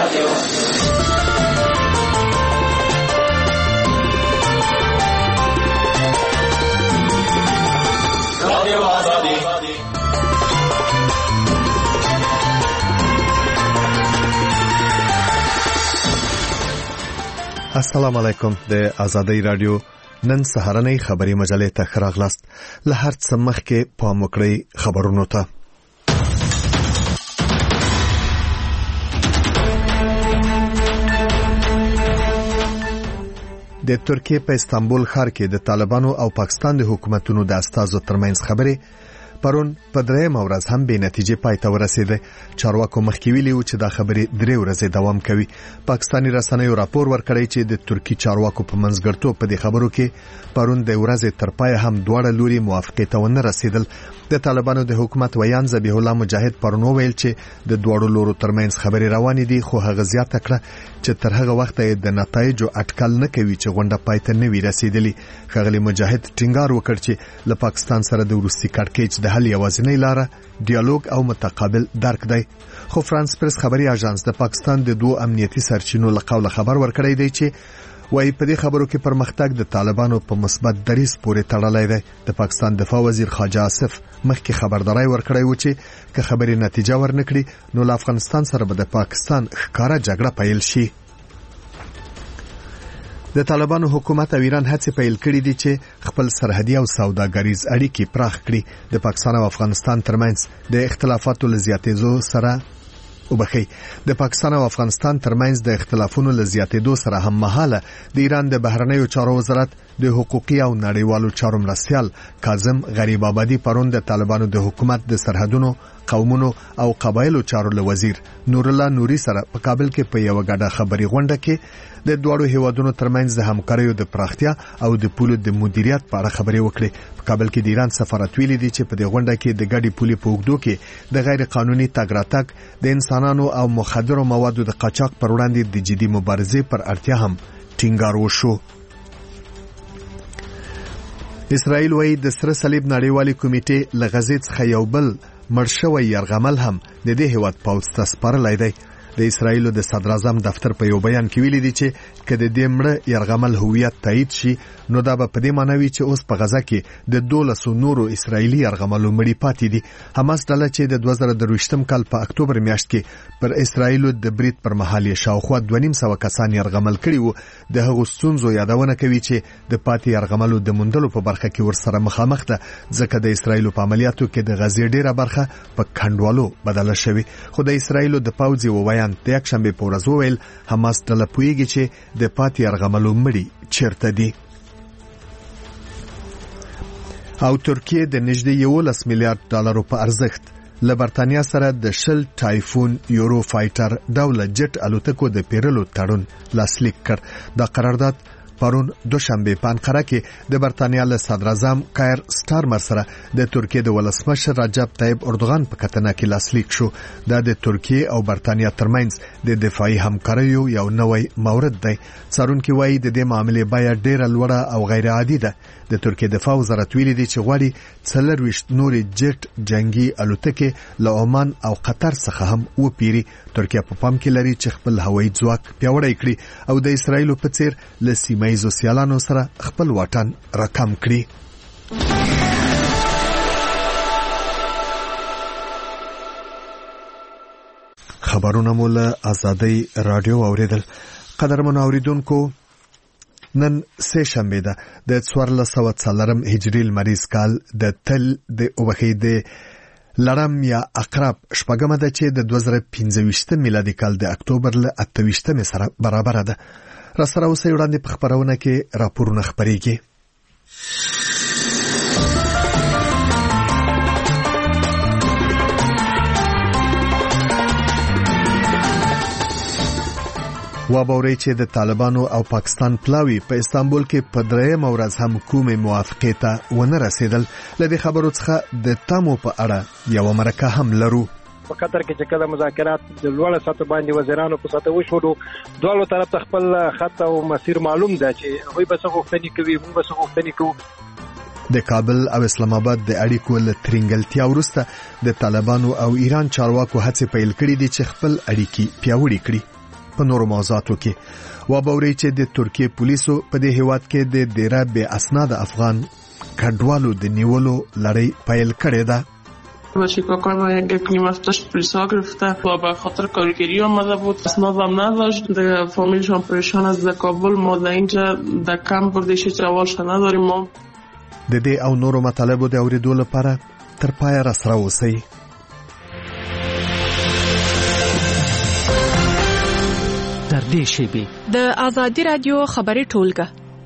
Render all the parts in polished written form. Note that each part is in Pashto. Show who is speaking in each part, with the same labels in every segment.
Speaker 1: السلام علیکم. د آزادۍ رادیو نن سهارنۍ خبری مجلې ته راغلاست. له هر څه مخکې پام وکړئ خبرونو ته. د ترکیه په استانبول ښار کې د طالبانو او پاکستان د حکومتونو د استازو ترمنځ خبرې پرون په درېیمه ورځ هم بې نتیجې پای ته ورسېده. چارواکو مخکې ویلي و چې دا خبرې 3 ورځې دوام کوي. پاکستاني رسنیو راپور ورکړی چې د ترکی چارواکو په منځګړیتوب په دې خبرو کې پرون د ورځې تر پای هم دواړه لوري موافقې ته ونه رسیدل. د طالبانو د حکومت ویان ذبیح الله مجاهد پرون ویل چې د دواړو لورو ترمنځ خبرې روانې دي، خو هغه زیاته کړه چې تر هغه وخته د نتایجو اټکل نه کوي چې غونډه پای ته نه وي رسیدلې. ښاغلي مجاهد ټینګار وکړ چې له پاکستان سره د وروستي کړکېچ د حل یوازینۍ لاره ډیالوګ او متقابل درک دی. خو فرانس پریس خبري اژانس د پاکستان د 2 امنیتي سرچینو له قوله خبر ورکړی دی چې وایي په دې خبرو کې پرمختګ د طالبانو په مثبت دریځ پورې تړلی دی. د پاکستان دفاع وزیر خواجه آصف مخکې خبرداري ورکړی و چې که خبرې نتیجه ورنکړي نو له افغانستان سره به د پاکستان ښکاره جګړه پیل شي. د طالبانو حکومت او ایران هڅې پیل کړې دي چې خپل سرحدي او سوداګریز اړیکې پراخ کړي. د پاکستان او افغانستان ترمنځ د اختلافاتو له زیاتېدو سره د پاکستان او افغانستان ترمنځ د اختلافونو له زیاتېدو سره هم مهاله د ایران د بهرنیو چارو وزارت د حقوقي او نړیوالو چارو مرستیال کاظم غریب آبادي پرون د طالبانو د حکومت د سرحدونو قومونو او قبایلو چارو له وزیر نور الله نوري سره په کابل کې په یو غډه خبري غونډه کې د دوړو هیوادونو ترمنځ د همکاریو د پراختیا او د پولو د مدیریت په اړه خبرې وکړې. په کابل کې د ایران سفارت ویلي دی چې په دې غونډه کې د ګډي پولي په اوږدو کې د غیر قانوني تګ راتګ د انسانانو او مخدرو موادو د قاچاق پر وړاندې د جدي مبارزې پر اړتیا هم ټینګار وشو. اسرائیل وايي د سره صلیب نړیوالي کمیټې له غزې څخه یو بل مرشوي يرغمل هم د دې هیواد پوځ ته سپارلای دی. د اسرائیل د صدر اعظم دفتر په یو بیان کې ویلي دي چې کله د مړه يرغمل هویت تایید شي نو دا به په دې معنی وي چې اوس په غزه کې د 12 نورو اسرائیلي يرغملو مړي پاتې دي. حماس ډله چې د 2023م کال په اکتوبر میاشت کې پر اسرائیل د برید پر مهال شاوخوا 250 کسان يرغمل کړي وو. د هغو ستونزو یادونه کوي چې د پاتې يرغملو د موندلو په برخه کې ورسره مخامخ ده، ځکه د اسرائیل په عملیاتو کې د غزې ډیره برخه په کندوالو بدله شوې. خو د اسرائیل د پوځي وویان د یک شنبه په ورځ وویل حماس ډله پوهیږي چې د پاتې يرغملو مړي چیرته دي. او ترکیه د نږدې 11 میلیارډ ډالرو په ارزښت له برتانیا سره د 20 ټایفون یورو فایټر ډول جټ الوتکو د پیرلو تړون لاسلیک کړ. دا قرارداد پرون دوشنبه په انقره کې د برتانیا له صدر اعظم کایر سټارمر سره د ترکیه د ولسمشر رجب طیب اردوغان په کتنه کې لاسلیک شو. دا د ترکیه او برتانیا ترمنځ د دفاعي همکاریو یو نوی مورد دی. څارونکي وایي د دې معاملې بیا ډیره لوړه او غیر عادي ده. د ترکیه دفاع وزارت ویلي دی چې غواړي 24 نورې جټ جنگي الوتکې له عمان او قطر څخه هم وپیري. ترکیه په پام کې لري چې خپل هوایي ځواک پیاوړی کړي او د اسرایل په څیر له سیمایي سیالانو سره خپل واټن رقم کړي. خبرونه مو له آزادۍ رادیو اوریدل. قدرمن اوریدونکو، نن سه شنبه ده د 1440 هجری لمریز کال د تل د اوبخید لړم یا عقرب شپږمه ده چې د 2015 میلادي کال د اکتوبر له 28 سره برابر ده. را سره اوسې وړاندې په خبرونه کې راپورونه خبرېږي. وابوري چې د طالبانو او پاکستان پلاوی په استانبول کې په درېیمه ورځ هم کومې موافقې ته ونه رسیدل. لدې خبرو څخه د تمو په اړه یو مرکه هم لرو.
Speaker 2: په قطر کې چې کله مذاکرات د لوړ سطح باندې وزیرانو په سطح وشورو، دوه طرف ته خپل خط او مسیر معلوم ده چې هغوی به څه غوښتنې کوي، موږ به څه غوښتنې کوو.
Speaker 1: د کابل او اسلام آباد د اړیکو له ترنګلتیا وروسته د طالبانو او ایران چارواکو هڅې پیل کړې دي چې خپل اړیکې پیاوړې کړي. په نورو موضوعاتو کې وبوري چې د ترکیه پولیسو په دې هیواد کې د ډیره بې اسناد افغان کډوالو د نیولو لړۍ پیل کړې ده.
Speaker 3: باشیکا کارما یک نیمه داشت پلیسا گرفته و به خاطر کارگری آمده بود اسنادم نداشت در فامیلشان پریشان است در کابل ما در اینجا در کمپ بردیش جوالش نداریم ما
Speaker 1: د دې او نورو مطالبو د اوریدو لپاره تر پایه راسره اوسئ.
Speaker 4: در دې شیبې
Speaker 5: د آزادي رادیو خبري ټولګه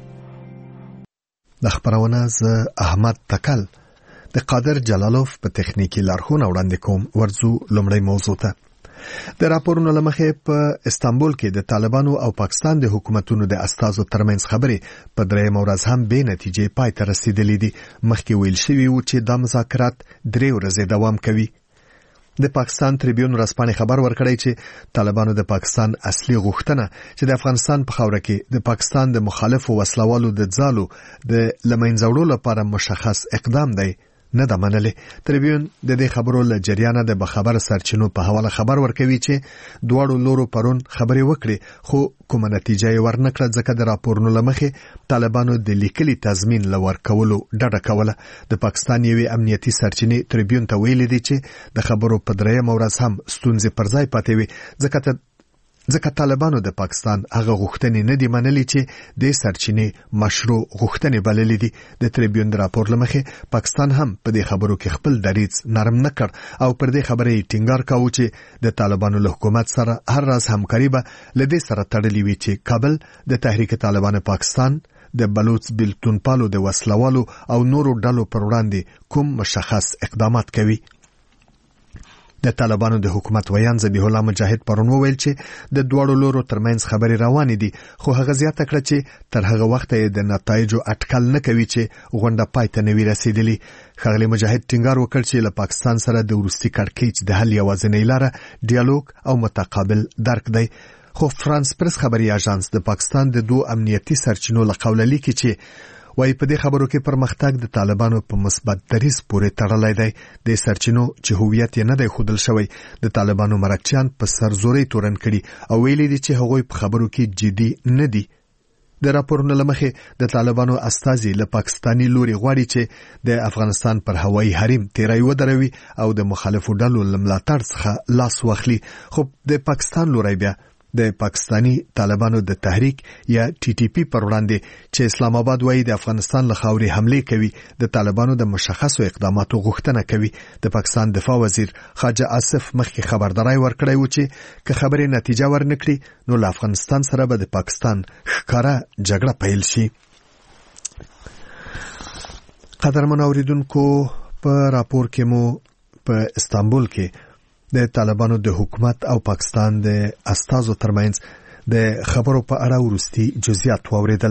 Speaker 1: د خبرونه ز احمد تکل د قادر جلالوف په تخنیکی لارښوونه وړاندې کوم. ورځو لومړی موضوع ته د راپورونو لمخې په استانبول کې د طالبانو او پاکستان د حکومتونو د استازو ترمنځ خبرې په درېیمه ورځ هم بې نتیجې پای ته رسیدلې دي. مخکې ویل شوي و چې دا مذاکرات 3 ورځې دوام کوي. د پاکستان تریبیون ورځپاڼې خبر ورکړی چې طالبانو د پاکستان اصلي غوښتنه چې د افغانستان په خاوره کې د پاکستان د مخالفو وسلوالو د ځالو د لمنځوړو لپاره مشخص اقدام دی نه ده منلې. تریبیون د دې خبرو له جریانه د بخبر سرچینو په حواله خبر ورکوي چې دواړو لورو پرون خبرې وکړي خو کومه نتیجه یې ورنکړه ځکه د راپورونو لمخې طالبانو د لیکلي تضمین لور کولو ډډه کوله. د پاکستان یوې امنیتي سرچینې تریبیون ته ویلي دي چې د خبرو په درېیمه ورځ هم ستونزې پر ځای پاتې وي ځکه طالبانو د پاکستان هغه غوښتنې نه دي منلې چې د سرچینې مشروع غوښتنې بللې دي. د تریبیون راپور لمخې پاکستان هم په دې خبرو کې خپل دریځ نرم نه کړ او پر دې خبرې ټینګار کاوه چې د طالبانو له حکومت سره هر راز همکاري به لدې سره تړلې وي چې کابل د تحریک طالبان پاکستان د بلوچ بلتونپالو د وسلوالو او نورو ډلو پر وړاندې کوم مشخص اقدامات کوي. د طالبانو د حکومت ویان ذبیح الله مجاهد پرون وویل چې د دوړو لورو ترمنځ خبرې روانې دي خو هغه زیاته کړه چې تر هغه وخت د نتایجو اټکل نه کوي چې غونډه پای ته نوي رسیدلی. ښاغلی مجاهد ټینګار وکړ چې له پاکستان سره د وروستي کړکېچ د حل یوازینۍ لاره ډیالوګ او متقابل درک دی. خو فرانس پرس خبري اژانس د پاکستان د 2 امنیتي سرچینو له قوله لیکي چې وای په دې خبرو کې پرمختګ د طالبانو په مثبت دریځ پورې تړلی دی. د سرچینو چې هویت یې نه دی ښودل شوی د طالبانو مرکچیان په سرزوري تورن کړي او ویلي دي چې هغوی په خبرو کې جدي نه دي. د راپورونو لمخې د طالبانو استازي له پاکستاني لوري غواړي چې د افغانستان پر هوایي حریم تیری ودروي او د مخالفو ډلو ملاتړ څخه لاس واخلي. خو د پاکستان لوري بیا د پاکستانی طالبانو د تحریک یا ټي ټي پی پر وړاندې چې اسلام آباد وایي د افغانستان له خاورې حمله کوي د طالبانو د مشخصو اقداماتو غوښتنه کوي. د پاکستان دفاع وزیر خواجه آصف مخکې خبرداري ورکړی و چې که خبرې نتیجه ورنکړي نو له افغانستان سره به د پاکستان ښکاره جګړه پیل شي. قدرمن اوریدونکو په راپور کې مو په استانبول کې د طالبانو د حکومت او پاکستان د استازو ترمنځ د خبرو په اړه ورستي جزئیات واوریدل.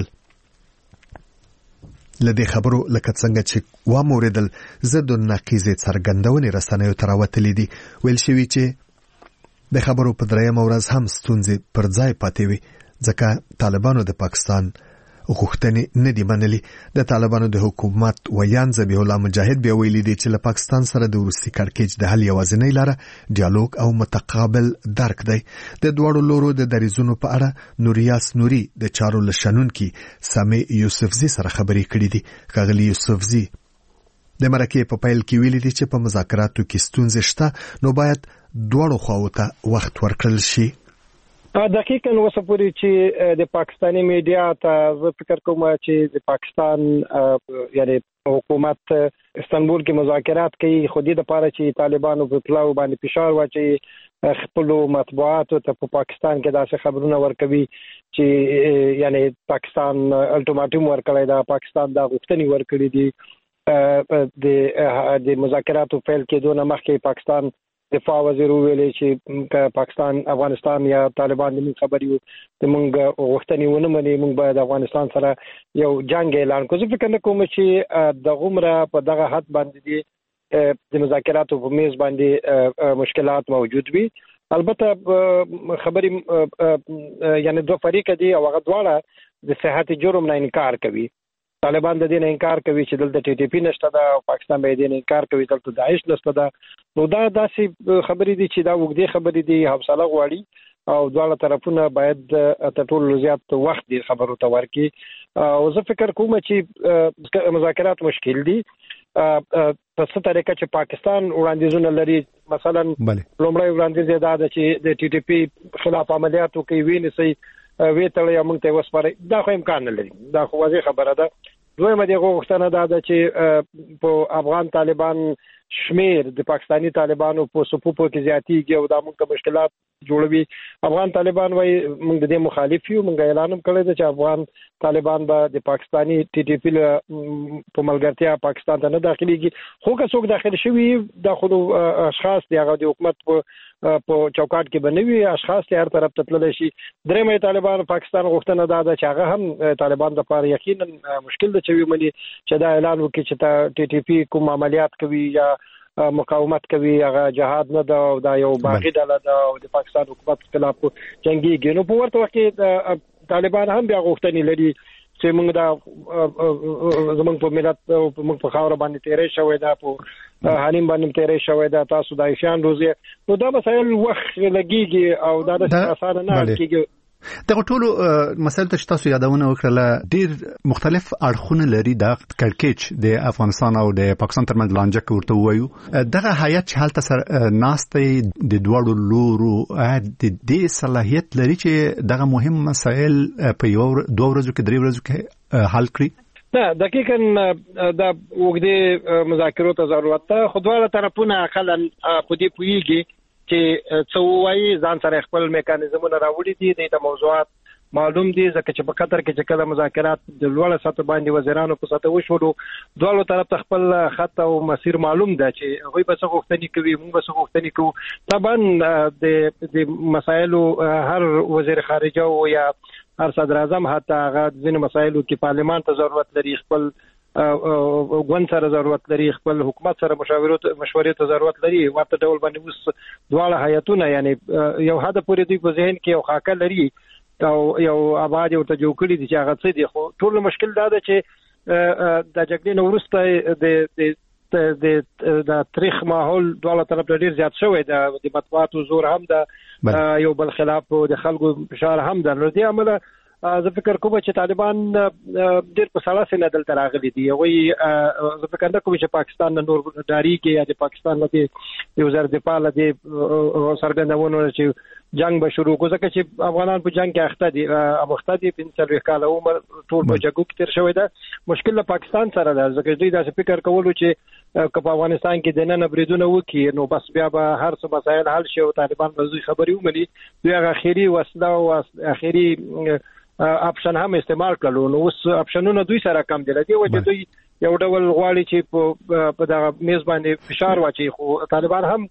Speaker 1: لدې خبرو لکه څنګه چې واوریدل زه د نقیزې څرګندونې رسنیو ته راوتلې دي. ویل شوي چې د خبرو په درېیمه ورځ هم ستونزې پر ځای پاتې وي ځکه طالبانو د پاکستان غوښتنې نه دي منلي. د طالبانو د حکومت ویان ذبیح الله مجاهد بیا ویلي دي چې له پاکستان سره د وروستي کړکېچ د حل یوازینۍ لاره ډیالوګ او متقابل درک دی. د دوړو لورو د دریځونو په اړه نوریاس نوري د چارو لشنونکي سامي یوسفزي سره خبرې کړې دي. ښاغلي یوسفزي د مرکې په پیل کې ویلي دي چې په مذاکراتو کې ستونزې شته نو باید دوړو خواو ته وخت ورکړل شي.
Speaker 2: دقیقاً اوسه پورې چې د پاکستاني میډیا ته زه فکر کوم چې د پاکستان یعنی حکومت استانبول کې مذاکرات کوي خو دې لپاره چې طالبانو په پلاو باندې فشار واچي خپل مطبوعاتو ته په پاکستان کې داسې خبرونه ورکوي چې یعنی پاکستان الټیماټوم ورکړی دا پاکستان دا غوښتنې ورکړي دي د مذاکراتو فیل کېدو نه مخکې پاکستان دفاع وزیر ویلي چې پاکستان افغانستان یا طالبان د موږ خبرې د موږ غوښتنې ونه مني موږ باید افغانستان سره یو جنگ اعلان کړو. زه فکر نه کوم چې د غومره په دغه حد باندې د مذاکراتو په میز باندې مشکلات موجود وي. البته خبرې یعنی دوه فریق دي او هغه دواړه د صحت جرم نه انکار کوي. طالبان د دې نه انکار کوي چې دلته ټي ټي پی نشته ده او پاکستان به دې نه انکار کوي دلته داعش نشته ده. نو دا داسې خبرې دي چې دا وګړي خبرې دي حوصله غواړي او دواړه طرفونه باید تر ټولو زیات وخت دې خبرو ته ورکړي او زه فکر کوم چې مذاکرات مشکل دي په څه طریقه چې پاکستان وړاندیزونه لري مثلا لومړی وړاندیز دا ده چې د ټي ټي پی خلاف عملیاتو کوي وینسي ویټل یا موږ ته وسپاره دا خو امکان نه لري دا خو واضح خبره ده دویمه دغه غوښتنه ده چې په افغان طالبان شمیر د پاکستانی طالبانو په صفوفو کې زیاتیږي او دا موږ ته مشکلات جوړوي افغان طالبان وايي موږ د دې مخالف یو موږ اعلان هم کړی دی چې افغان طالبان به د پاکستانی ټي ټي پی په ملګرتیا پاکستان ته نه داخليږي خو که څوک داخل شوي د خود اشخاص دی هغه د حکومت په چوکاټ کې بنوي اشخاص ته هر طرف ته تللی شي درېمه طالبان پاکستان غوښتنه ده چې هغه هم طالبان د لپاره یقینا مشکل ده چې ومني چې دا اعلان وکړي چې ټي ټي پی کوم عملیات کوي یا مقاومت کوي هغه جهاد نه ده او دا یو باغی ډله ده او د پاکستان حکومت خلاف جنگيږي نو په ورته وخت کې طالبان هم بیا غوښتنې لري چې موږ دا زمونږ په ملت او موږ په خاور باندې تیرې شوې ده په حالیم باندې تیرې شوې ده تاسو د ایشان روزي نو دا مسایل وخت لګيږي او دا د اسانه نه کیږي
Speaker 6: دغه ټولو مسایل ته تاسو یادونه وکړه ډیر مختلف اړخونه لري د کړکېچ د افغانستان او د پاکستان ترمنځ لانجه ورته وایو دغه هیئت چې حالت سره ناشته د دوړو لورو د دې صلاحیت لري چې دغه مهم مسایل په یو دوه ورځو کې درې ورځو کې حل کړي
Speaker 2: نه دقیقاً دا وګړي مذاکرات ته ضرورت ده خو دواړه طرفونه اقلا په دې پویږي چې څووي ځان سره خپل میکانیزمونه راوړي دي د موضوعات معلوم دي ځکه چې په قطر کې چې کله مذاکرات د لوړ سطح باندې وزیرانو په سطح وشولو دوه طرف ته خپل خط او مسیر معلوم ده چې هغه به څه غوښتنې کوي موږ به څه غوښتنې کوو طبعا د مسایلو هر وزیر خارجه او یا هر صدر اعظم حتی هغه ځینې مسایلو کې پارلمان ته ضرورت لري خپل غون سره ضرورت لري خپل حکومت سره مشورې ته ضرورت لري ورته ډول باندې اوس دواړه هیئتونه یعنی یو هدا پورې دوی په ذهن کې یو خاکه لري او یو آباد یو ته جوړ کړی دي چې هغه څه دي خو ټول مشکل دا ده چې د جګړې نو وروسته د تاریخ ماحول دواړه طرف ډیر زیات شوی د مطبوعاتو زور هم ده یو بل خلاف د خلکو فشار هم ده نو دې عمله زه فکر کوم چې طالبان ډېر په سړه سینه دلته راغلي دي زه فکر نه کوم چې پاکستان نور ډاریږي یا د پاکستان له یو زر دفاع له سرګندونو چې جنگ به شروع کو ځکه چې افغانان په جنگ کې اخته دي په 30 کال عمر ټول په جګړو کې تیر شوی ده مشکل له پاکستان سره ده ځکه دوی دا فکر کولو چې په افغانستان کې د نن بریدونه وکي نو بس بیا به هر څه مسایل حل شي او طالبان به زوی خبري ومني دوی هغه اخیری وسله او اخیری اپشن هم استعمال کړو نو اوس اپشنونه دوی سره کم دي لدی و چې دوی یو ډول غواړي چې په دغه میز باندې فشار واچي خو طالبان هم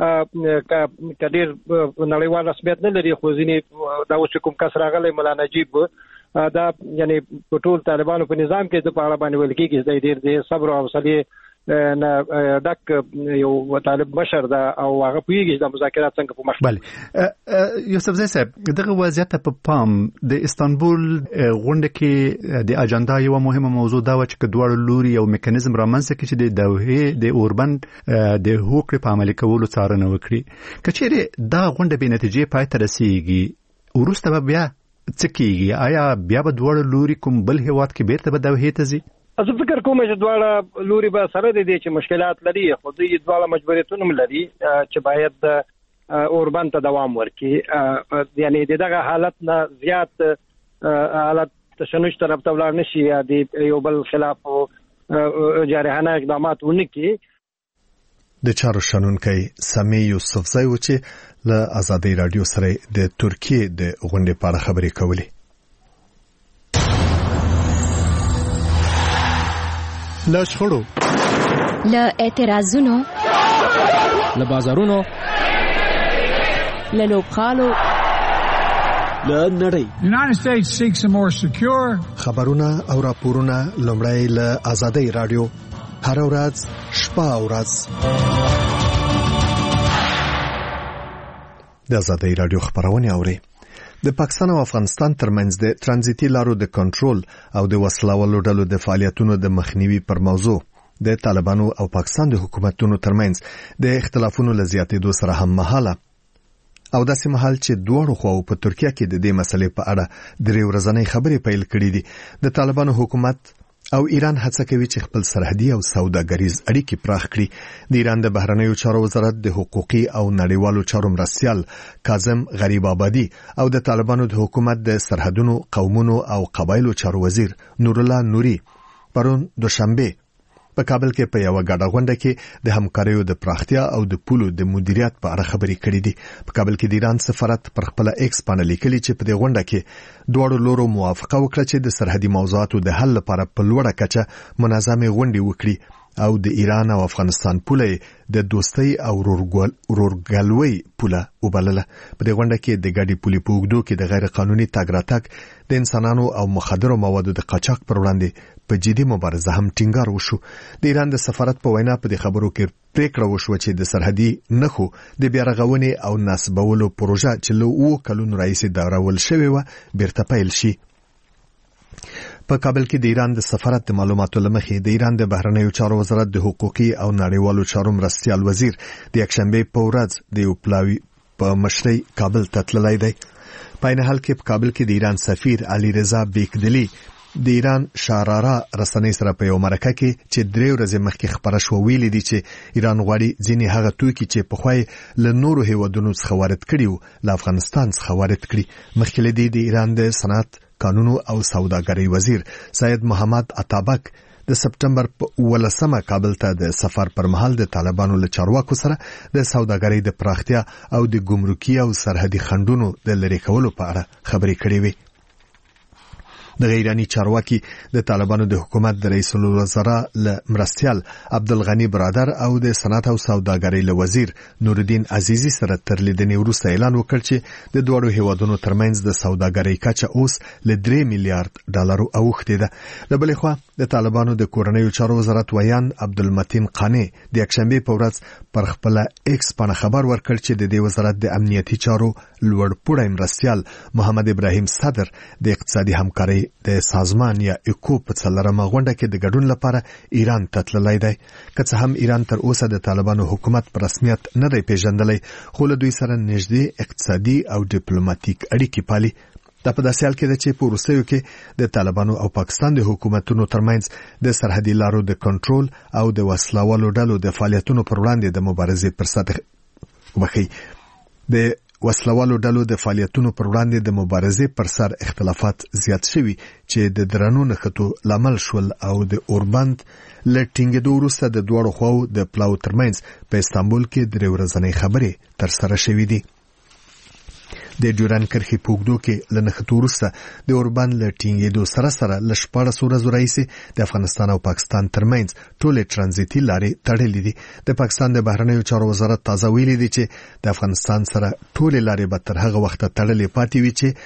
Speaker 2: کډیر نړیوال رسمیت نه لري خو ځینې دا اوس کوم کس راغلی مولا نجیب دا یعنی په ټول طالبانو په نظام کې د پاړه باندې ول کېږي د ډیر صبر او حوصله نه دک یو طالب بشر دا او هغه پیږي د مذاکرات څنګه په مخ
Speaker 6: بله یوسف زئی صاحب دغه وضعیت په پام د استانبول غونډه کې د اجنډا یو مهمه موضوع دا و چې دوه لوري یو میکانیزم رامنځته کړي چې د دوحه د اوربند د هوکړې په عملي کولو څارنه وکړي کچېره دا غونډه به نتیجې پای ته رسیږي ورسته بیا څه کیږي آیا بیا به دوه لوري کوم بل هیواد کې بیرته به دوحه ته ځي
Speaker 2: زه فکر کوم چې دواړه لوري به سره دي چې مشکلات لري خو دوی دواړه مجبوریتونه لري چې باید اوربند ته دوام ورکړي یعنی دغه حالت نه زیات حالت تشنج طرف ته ولاړ نشي یا د یو بل خلاف جارحانه اقدامات ونکړي
Speaker 1: د چارو شنونکي سمي یوسفزئی و چې له آزادۍ رادیو سره د ترکیه د غونډې په اړه خبرې کولې له شخړو
Speaker 7: له اعتراضونو
Speaker 4: له بازارونو
Speaker 7: له لوبخالو
Speaker 4: له نړۍ
Speaker 8: United States seeks a more secure
Speaker 1: خبرونه او راپورونه لومړی له آزادۍ رادیو هر ورځ شپه او ورځ د آزادۍ رادیو خبرونه اوري د پاکستان او افغانستان ترمنځ د ترانزیتي لارو د کنټرول او د وسلوالو ډلو د فعالیتونو د مخنیوي پر موضوع د طالبانو او پاکستان د حکومتونو ترمنځ د اختلافونو لزیاتېدو سره هم مهاله او داسې مهال چې دواړو خواو په ترکیه کې د دې مسلې په اړه درې ورځنۍ خبرې پیل کړې دي. د طالبانو حکومت او ایران هڅه کوي چې خپل سرحدي او سوداګریز اړیکې پراخ کړي. د ایران د بهرنیو چارو وزارت د حقوقي او نړیوالو چارو مرستیال کاظم غریب آبادی او د طالبانو د حکومت د سرحدونو، قومونو او قبایلو چارو وزیر نور الله نوري پرون دوشنبه په کابل کې په یو غاډه غونډه کې د همکاریو د پراختیا او د پولو د مدیریت په اړه خبرې کړې دي. په کابل کې د ایران سفارت پر خپل ایکس باندې لیکلي چې په دې غونډه کې دواړو لورو موافقه وکړه چې د سرحدي موضوعاتو د حل لپاره په لوړه کچه منظمه غونډې وکړي او د ایران او افغانستان پوله د دوستۍ او ورورګلوۍ پوله وبلله. په دې غونډه کې د ګاډي پولې په اوږدو کې د غیر قانوني تګ راتګ، د انسانانو او مخدرو موادو د قاچاق پر وړاندې په جدي مبارزه هم ټینګار وشو. د ایران د سفارت په وینا په دې خبرو کې پریکړه وشو چې د سرحدي نښو د بیارغونې او نسبولو پروژه چې له 2 کلونو راهیسې داورول شوې و بیرته پیل شي. په کابل کې د ایران د سفارت د معلوماتو لمخې د ایران د بهرنیو چارو وزارت د حقوقي او نړیوالو چارو مرستیال وزیر د یکشنبه په ورځ د یو پلاوی په مشرۍ کابل ته تللی دی. په عین حال کې په کابل کې د ایران سفیر علي رضا بیکدلی د ایران شاراره رسنۍ سره په یو مرکه کې چې 3 ورځې مخکې خبره شو ویلي دي چې ایران غواړي ځینې هغه توکي چې په خوای له نورو هیوادونو څخه وارد کړي وو له افغانستان څخه وارد کړي. مخکې له د ایران د صنعت، قانونو او سوداګرۍ وزیر سید محمد عطابک د سپټمبر په 18 کابل ته د سفر پر مهال د طالبانو له چارواکو سره د سوداګرۍ د پراختیا او د ګمرکي او سرحدي خنډونو د لرې کولو په اړه خبرې کړې وې. د ایرانی چارواکي د طالبانو د حکومت د رئیس الوزرا له مرستیال عبدالغنی برادر او د صنعت او سوداګرۍ له وزیر نورالدین عزیزی سره تر لیدنې وروسته اعلان وکړ چې د دوړو هیوادونو ترمنځ د سوداګرۍ کچه اوس له 3 میلیارډ ډالرو اوښتې ده. د بلې خوا د طالبانو د کورنیو چارو وزارت ویان عبدالمتین قانی د یکشنبه په ورځ پر خپل ایکس باندې خبر ورکړ چې د دې وزارت د امنیتي چارو لوړپوړی مرستیال محمد ابراهیم صدر د اقتصادي همکارۍ د سازمان یا ایکو په څلورمه غونډه کې د ګډون لپاره ایران ته تللی دی. که څه هم ایران تر اوسه د طالبانو حکومت په رسمیت نه دی پیژندلی، خو له دوی سره نږدې اقتصادي او ډیپلوماټیک اړیکې پالي. دا په داسې حال کې ده چې په وروستیو کې د طالبانو او پاکستان د حکومتونو ترمنځ د سرحدي لارو د کنټرول او د وسلوالو ډلو د فعالیتونو پر وړاندې د مبارزې پر سطح د وسلوالو ډلو د فعالیتونو پر وړاندې د مبارزې پر سر اختلافات زیات شوي چې د درنو نښتو لامل شول او د اوربند له ټینګېدو وروسته د دواړو خواو د پلاو ترمنځ په استانبول کې 3 ورځنۍ خبرې ترسره شوې دي. د ډیورن کرښې په اوږدو کې له نښتو وروسته د اوربند له ټینګېدو سره سره له 14 ورځو راهیسې د افغانستان او پاکستان ترمنځ ټولې ترانزیتي لارې تړلې دي. د پاکستان د بهرنیو چارو وزارت تازه ویلي دی چې د افغانستان سره ټولې لارې به تر هغه وخته تړلې پاتې وي چې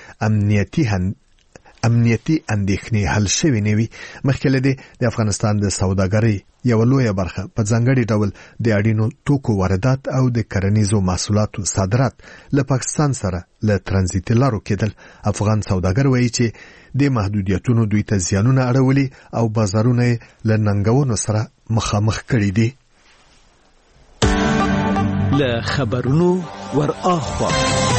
Speaker 1: امنیتي اندېښنې حل شوې نه وي. مخکې له دې د افغانستان د سوداګرۍ یو لویه برخه په ځانګړي ډول د اړینو توکو واردات او د کرنیزو محصولاتو صادرات له پاکستان سره له ترانزیتي لارو کېدل. افغان سوداګر وایي چې د محدودیتونو دوی ته زیانونه اړولي او بازارونه له ننګونو سره مخامخ کړي دي.
Speaker 4: له خبرونو ور اخوا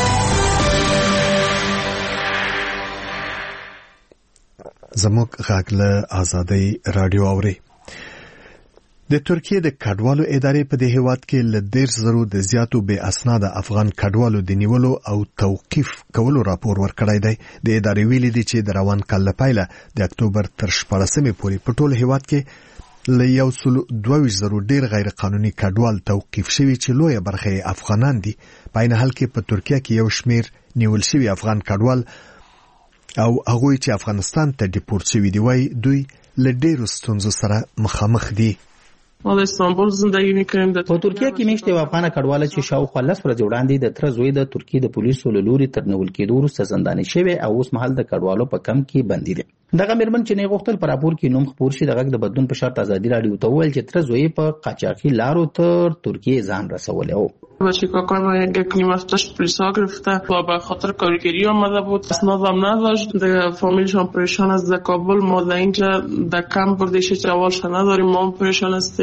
Speaker 1: زموږ غږ له آزادۍ رادیو اوري. د ترکیه د کډوالو ادارې په دې هیواد کې له 10,000 د زیاتو بې اسناد افغان کډوالو د نیولو او توقیف کولو راپور ورکړی دی. د ادارې ویلي دي چې د روان کال له پیله د اکتوبر تر 14مې پورې په ټول هیواد کې له 122,000 ډیر غیر قانوني کډوال توقیف شوي چې لویه برخه افغانان دي. په عین حال کې په ترکیه کې یو شمیر نیول شوي افغان کډوال او هغوی چې افغانستان ته ډیپورت شوي دي وایي دوی له ډیرو ستونزو سره مخامخ دي.
Speaker 3: ما د استانبول زندگی میکنیم.
Speaker 9: په ترکیه کې میشته افغان کډوال چې شاوخوا 10 ورځې وړاندې د تر زوی د ترکیه د پولیسو له لوري تر نیول کېدو وروسته زنداني شوی او اوس مهال د کډوالو په کم کې بندي دي. دغه مېرمن چې نه غوښتل پر راپور کې نوم خبر شي دغه د بدلون په شرط ازادي رادیو ته ویل چې تر زوی په قاچاقي لارو تر ترکیه ځان رسولی او
Speaker 3: کاکای ما یک نیم هفته پلیسا گرفته و به خاطر کارگری آمده بود. اسنادم نداشت. د فامیلشان پریشان است. در کابل ما در اینجا در کمپ بردیش جوالش نداریم. ما پریشان هستیم.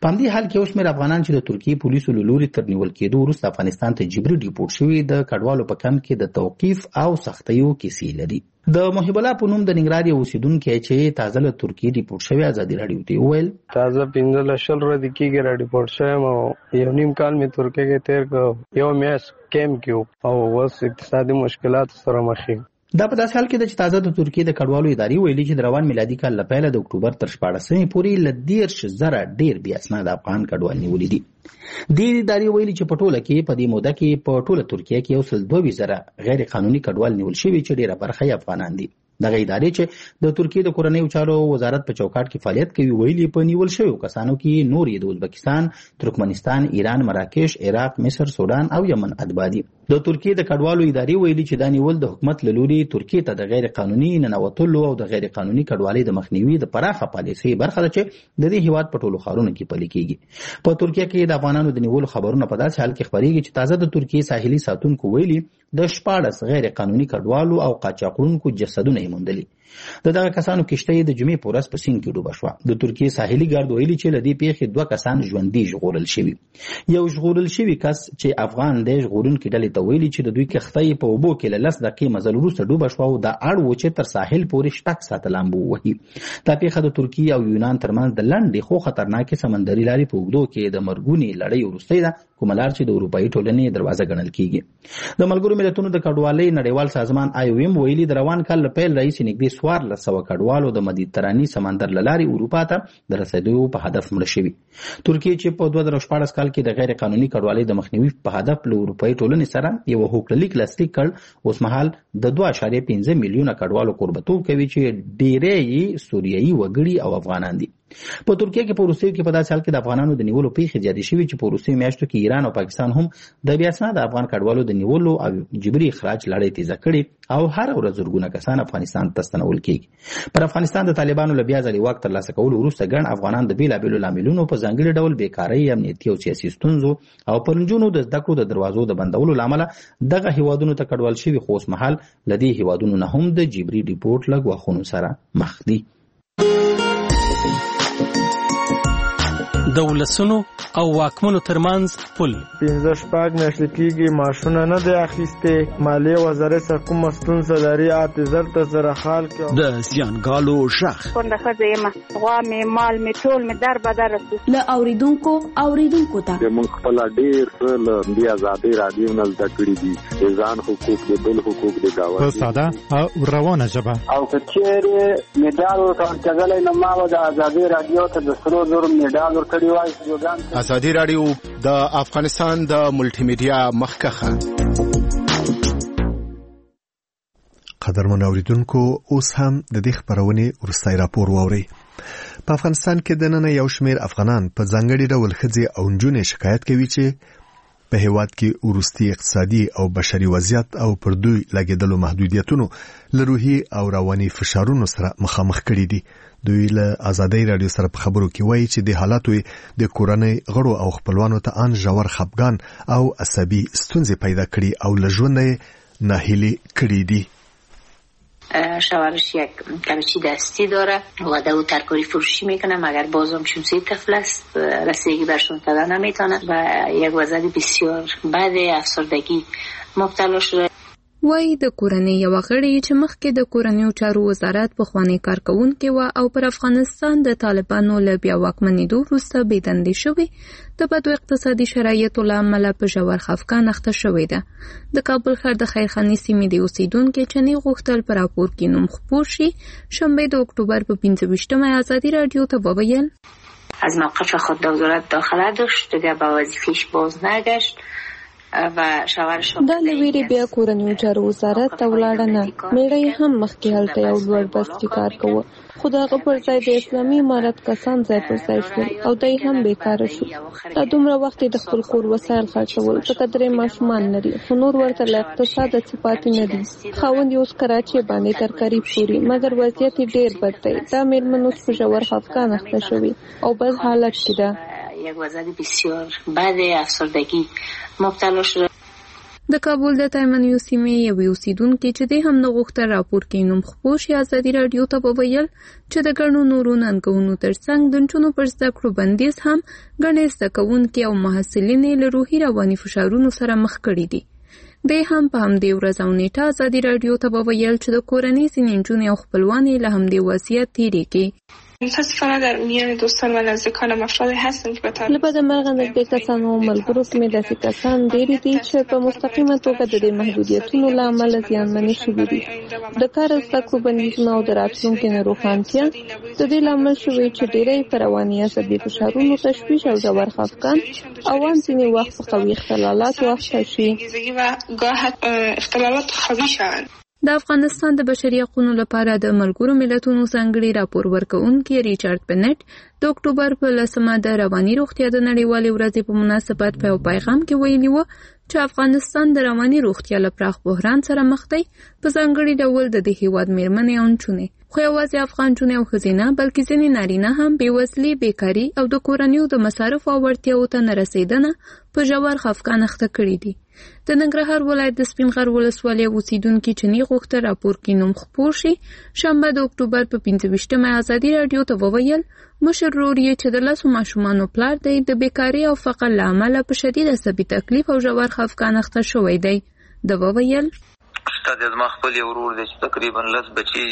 Speaker 9: په همدې حال کې اوس مېر افغانان چې د ترکیې پولیسو له لوري تر نیول کېدو وروسته افغانستان ته جبري ډیپورټ شوي د کډوالو په کمپ کې د توقیف او سختیو کیسې لري. د محب الله په نوم د ننګرهار یو اوسیدونکی چې تازه له ترکیې ډیپورټ شوی ازادي راډیو ته وویل
Speaker 10: تازه 15 ورځې کېږي را ډیپورټ شوم او یو نیم کال مې ترکیې کې تیر کړ یو میاشت کیمپ کې او اوس اقتصادي مشکلات سره مخ یم.
Speaker 9: دا په داسې حال کې چې تازه د ترکیې د کډوالو ادارې ویلي چې د روان میلادي کال له پیله د اکتوبر تر 14 پورې له 13,000 ډیر بې اسناده افغان کډوال نیولي دي. دې ادارې ویلي چې په ټوله کې په دې موده کې په ټوله ترکیه کې 122,000 غیر قانوني کډوال نیول شوي چې ډیره برخه یې افغانان دي. دغه ادارې چې د ترکیې د کورنیو چارو وزارت په چوکاټ کې فعالیت کوي ویلي په نیول شویو کسانو کې نور یې د ازبکستان، ترکمنستان، ایران، مراکش، عراق، مصر، سودان او یمن اتباع دي. د ترکیې د کډوالو ادارې ویلي چې دا نیول د حکومت له لوري ترکیې ته د غیر قانوني ننوتلو او د غیر قانوني کډوالۍ د مخنیوي د پراخه پالیسۍ برخه ده چې د دې هیواد په ټولو ښارونو کې پلي کیږي. په ترکیه کې د افغانانو د نیولو خبرونه په داسې حال کې خپرېږي چې تازه د ترکیې ساحلي ساتونکو ویلي د 14 غیر قانوني کډوالو او قاچاقونکو جسدونه یې موندلي. د دغه کسانو کشته د جمعې په ورځ په سیند کې ډوبه شوه. د ترکیې ساحلي ګارد ویلي چې له دې پیښې 2 کسان ژوندي ژغورل شوي. یو ژغورل شوي کس چې افغان دی ژغورونکي ډلې ته ویلي چې د دوی کښتۍ په اوبو کې له 10 دقیقې مزل وروسته ډوبه شوه او دا اړ و چې تر ساحل پورې 6 ساعته لامبو ووهي. دا پیښه د ترکیې او یونان ترمنځ د لنډې خو خطرناکې سمندري لارې په اوږدو کې د مرګونې لړۍ وروستۍ ده، کومه لار چې د اروپایي ټولنې دروازه ګڼل کیږي. د ملګرو ملتونو د کډوالۍ نړیوال سازمان IOM ویلي د روان کال له پیل راهیسې نږدې 1400 کډوالو د مدیترانې سمندر له لارې اروپا ته د رسېدو په هدف مړه شوي. ترکیې چې په 2014 کال کې د غیر قانوني کډوالۍ د مخنیوي په هدف له اروپایي ټولنې سره یو هوکړلیک لاسلیک کړ، اوس مهال د 2.5 میلیونه کډوالو کوربتوب کوي چې ډېری یې سوریایي وګړي او افغانان دي. په ترکیه کې په وروستیو کې په داسې حال کې د افغانانو د نیولو پیښې زیاتې شوي چې په وروستیو میاشتو کې ایران او پاکستان هم د بې اسناده افغان کډوالو د نیولو او جبري اخراج لړۍ تیزه کړې او هر ورځ زرګونه کسان افغانستان ته ستنول کېږي. پر افغانستان د طالبانو له بیا ځلې واک ترلاسه کولو وروسته ګڼ افغانان د بېلابېلو لاملونو په ځانګړي ډول بېکارۍ، امنیتي او سیاسي ستونزو او پر نجونو د زده کړو د دروازو د بندولو له امله دغه هیوادونو ته کډوال شوي، خو اوس مهال له دې هیوادونو نه هم د جبري ډیپورټ له ګواښونو سره مخ دي.
Speaker 4: د ولسونو او واکمنو ترمنځ پل
Speaker 10: 15 میاشتې کېږي معاشونه نه دی اخیستې، مالیې وزارت سره کومه ستونزه لري، اعتذار ته سره حال کې
Speaker 4: د زیانګالو غږ
Speaker 11: کونډه ښځه یم، غوا مې مال مې ټول مې در بدر رسو
Speaker 12: له اوریدونکو ته
Speaker 13: موږ خپل ډېر څه له دې ازادۍ راډیو نه زده کړي دي، د ځان حقوق د بل حقوق د دعوت
Speaker 14: په ساده او روانه ژبه
Speaker 15: او که چېرې مډال ورکول کېدلی نو ما به د ازادۍ راډیو ته د 100,000 مډال ورکړی وای.
Speaker 16: ازادي راډیو د افغانستان د ملټي میډیا مخکخه.
Speaker 1: قدرمن اوریدونکو، اوس هم د دې خبرونې ورستای راپور واوري. په افغانستان کې د نن یو شمېر افغانان په ځانګړي ډول ښځې او نجونې شکایت کوي چې په هیواد کې وروستي اقتصادي او بشري وضعیت او پر دوی لګیدلو محدودیتونو له روحي او رواني فشارونو سره مخامخ کړي دي. دوی له ازادي راډیو سره په خبرو کې وایي چې د حالاتو د کورنۍ غړو او خپلوانو ته ان ژور خپګان او عصبي ستونزې پیدا کړي او له ژوند ناهیلي کړي دي.
Speaker 17: شوهرش یک کمیچی دستی داره و دو ترکاری فروشی میکنه، مگر بازم چون 3 طفل است رسیدگی برشون پیدا نمیتونه و یک وضعیت بسیار بد افسردگی مبتلا شده.
Speaker 5: وای د کورنۍ یو غړي چې مخکې د کورنیو چارو وزارت په خوانی کارکونکو و او پر افغانستان د طالبانو له بیا واکمنېدو وروسته بېدندې شوی د بدو اقتصادي شرایطو له امله په ژور خفګان اخته شوې ده. د کابل ښار د خیرخاني سیمې د اوسیدونکو چنې غوښتل پر راپور کې نوم خپور شي. شنبه د اکتبر په 25مه ازادي رادیو ته وویل
Speaker 17: از موقف خود وزارت داخله داشت، دیگه به وظیفه‌اش باز نگشت و شوهرش
Speaker 18: دا لویری بیا کورنیو چارو وزارت ته ولاړه نه. میړه هم مخکې هلته یو لوړ بس کې کار کوه، خو د هغه پر ځای د اسلامي امارت کسان ځای پر ځای شول او دی هم بیکاره شو. دا دومره وخت د خپل کور وسایل خرڅول، ځکه 3 ماشومان لري خو نور ورته له اقتصاد څخه پاتې نه دي. خاوند یې اوس کراچۍ باندې ترکاري پوري، مګر وضعیت ډېر بد دی. دا میرمن اوس په ژور خفګان اخته شوې او بد حالت کې ده.
Speaker 17: یک وضعیت بسیار بد افسردگی مبتلا شده.
Speaker 5: د کابل د تایمنیو سیمې یو اوسیدونکي چې د هم نغښتل راپور کې نوم خپوش ازادي رادیو ته وویل چې د ګڼو نورو ننګونو ترڅنګ د نجونو پر زده کړو بندیز هم ګڼې زده کوونکي او محصلین له روحي رواني فشارونو سره مخ کړي دي. د هم په همدې ورځ او نیټه ازادي رادیو ته وویل چې د کورنۍ ځینې نجونې او خپلوانې له همدې وضعیت تېرېږي.
Speaker 19: متاسفانه در میان دوستان و نزدیکانم افرادی هستند که به طور
Speaker 18: لپاره مرغ نزدیک کسانو او ملګرو کې داسې کسان ډېر دي چې په مستقیمه توګه د دې محدودیتونو له امله زیانمنې شوي دي. د کار او زده کړو بندیزونه او د راتلونکي نه روښانتیا د دې لامل شوی چې ډېری پر رواني عصبي فشارونو تشویش او ژور خفګان او ځینې وخت په قوي اختلالاتو اخته شي. د افغانستان د بشري حقوقو لپاره د ملګرو ملتونو څنګهړي راپور ورکوونکي ریچارډ بنټ د اکتوبر په 10مه د رواني روغتیا د نړیوالې ورځې په مناسبت په پیغام کې ویلي و چې افغانستان د رواني روغتیا له پراخ بحران سره مخ دی، په ځانګړي ډول د دې هیواد میرمنې او نجونې، خو یوازې افغان نجونې او ښځینه بلکې ځینې نارینه هم بېوزلي، بیکاري او د کورنیو د مصارفو او وړتیاوو ته نه رسېدنه په ژور خفګان اخته کړي دي. د ننګرهار ولایت د سپین غر ولسوالۍ اوسیدونکي چې نه غوښتل راپور کې نوم خپور شي، شنبه د اکتوبر په 25مه ازادي رادیو ته وویل مشر ورور یې چې د 10 ماشومانو پلار دی د بیکاري او فقر له امله په شدید عصبي تکلیف او ژور خفګان اخته شوی دی. د وویل
Speaker 20: استاد زما خپل ورور دی چې تقریبا 10 بچي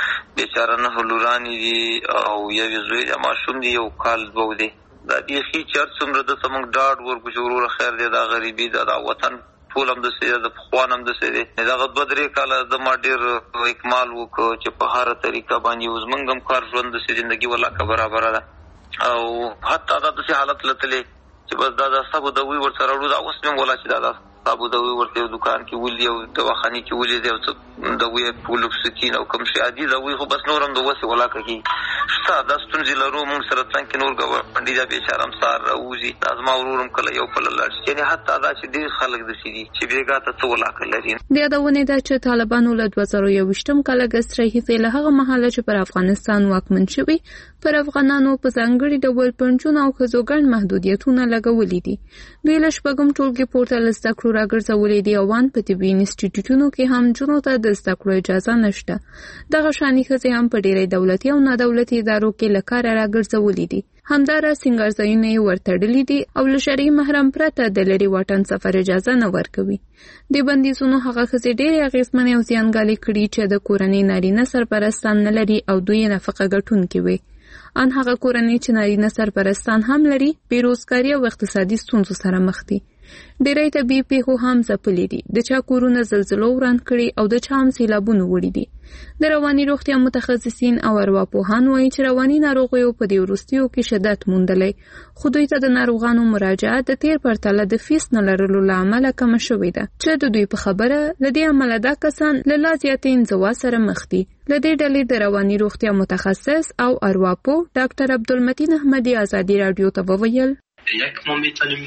Speaker 20: بیچاره نه لورانی دي او یو زوی د ماشوم دی یو کال دوه دی. دا دی خي چر څومره د سمنګ ډاډ ورکو ورور خیر دی دا غریبي دا وطن ټول هم د سې د خوانم د سې دا غد بدرې کاله د ما ډیر اکمال وکړو چې په هر طریقه باندې وزمنګم کار ژوند د سې ژوندۍ ولا کا برابر ده او حتی دا د حالت لته چې بس دا سبو د وی ور سره ورو دا اوس هم ولا چې دا سبو د وی ورته دکان کې ولې او دواخانه کې ولې دی د وی پولکسټین او کوم شي عادي دا وی خو بس نورم د وسه ولا کوي ستا د ستونزې لرو موږ سره څنګه نور غوړندې دا به شرم سار راوځي لازم اورورم کله یو په لړ چې حتی دا چې ډیر خلک د سړي چې بیګا ته څو ولا کوي.
Speaker 5: د یادونه ده چې طالبانو له 2021م کال اگست راهیسې له هغه مهاله چې پر افغانستان واکمن شوی پر افغانانو په ځانګړي ډول پنځونه او خزوګان محدودیتونه لګولې دي. دوی له شپږم ټولګي پورته لسته کړو راګرځولې دي او وان په طبي انسټیټیوټونو کې هم جنو ته د زده کړو اجازه نشته. دغه شانې ښځې هم په ډېری دولتي او نادولتي ادارو کې له کاره راګرځولې دي. همداراز سینګارځایونه یې ورتړلي دي او له شرعي محرم پرته د لرې واټن سفر اجازه نه ورکوي. د بندیزونو هغه ښځې ډېرې اغېزمنې او زیانګالې کړي چې د کورنۍ نارینه سرپرستان نه لري او دوی نفقه ګټونکي وي. ان هغه کورنۍ چې نارینه سرپرستان هم لري بیروزګاري او اقتصادي ستونزو سره مخ دي. ډېری طبیعي پیښو هم ځپلي دي، د چا کورونه زلزلو وران کړي او د چا هم سیلابونو وړي دي. د رواني روغتیا متخصصین او ارواپوهان وایي چې رواني ناروغیو په دې وروستیو کې شدت موندلی، خو دوی ته د ناروغانو مراجعه د تیر پرتله د فیس نه لرلو له امله کمه شوې ده چې د دوی په خبره له دې امله دا کسان له لا زیاتې انزوا سره مخ دي. له دې ډلې د رواني روغتیا متخصص او ارواپوه ډاکټر عبدالمتین احمدی ازادی رادیو ته وویل
Speaker 21: یک ما میتونیم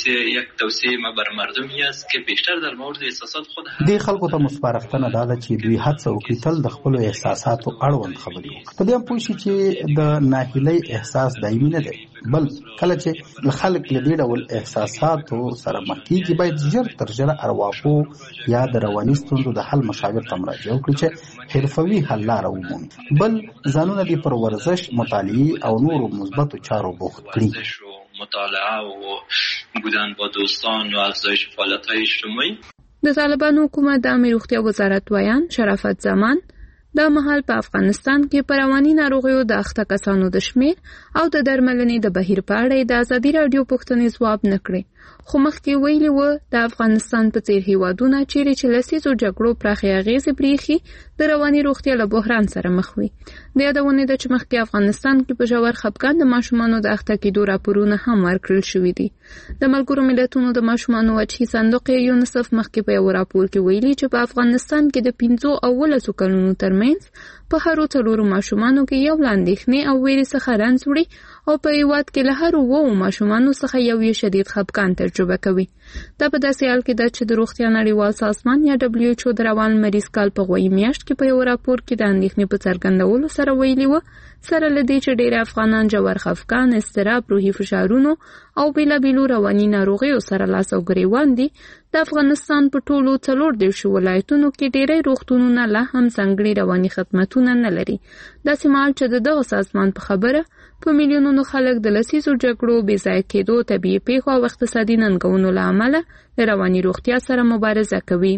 Speaker 21: توصیه ما بر مردمی است که بیشتر در مورد احساسات خود
Speaker 9: دې خلکو ته مصبرختنه ده چې دوی هڅه وکړي تل د خپل احساساتو اړوند خبرې وکړي. په دې هم پوه شي چې د ناهیلۍ احساس دایمي نه دی، بل کله چې خلک له دې ډول احساساتو سره مخ کېږي باید ژر تر ژره ارواپوه یا د رواني ستونزو د حل مشاور ته مراجعه وکړي چې حرفوي حل لاره ومومي. بل ځانونه دې پر ورزش، مطالعې او نورو مثبتو چارو بوخت کړي.
Speaker 21: مطالعه و بودن با دوستان و افزایش فعالیت‌های اجتماعی.
Speaker 5: د طالبانو حکومت د عامه روغتیا وزارت ویان شرافت زمان د مهال په افغانستان کې پر رواني ناروغیو د اخته کسانو د شمیر او د درملنې د بهیر په اړه د ازادي رادیو پوښتنې ځواب نه کړې، خو مخکې ویلي و د افغانستان په څیر هیوادونه چیرې چې لسیزو جګړو پراخې اغېزې پرېښي د رواني روغتیا له بحران سره مخ وي. د یادونې ده چې مخکې افغانستان کې په ژور خفګان د ماشومانو د اخته کېدو راپورونه هم ورکړل شوي دي. د ملګرو ملتونو د ماشومانو وجهي صندوق یونیسف مخکې په یو راپور کې ویلي چې په افغانستان کې د 15 او 19 کلونو ترمنځ په هرو 4 ماشومانو کې یو لاندېښنې او ویرې څخه رنځ وړي او په هیواد کې له هرو 2 ماشومانو څخه یو یې شدید خفګان تجربه کوي. دا په داسې حال کې ده چې د روغتیا نړیوال سازمان یا WHO د روان مریض کال په غوي میاشت کې په یو راپور کې د اندېښنې په څرګندولو سره ویلي و سره له دې چې ډېر افغانان ژور خفګان، اضطراب، روحي فشارونو او بیلابیلو رواني ناروغیو سره لاس او ګریوان دي، د افغانستان په ټولو 14 ولایتونو کې ډېری روغتونونه لا هم ځانګړي رواني خدمتونه نه لري. داسې مهال چې دغه سازمان په خبره په میلیونونو خلک د لسیزو جګړو، بې ځایه کېدو، طبیعي پیښو او اقتصادي ننګونو له امله د رواني روغتیا سره مبارزه کوي.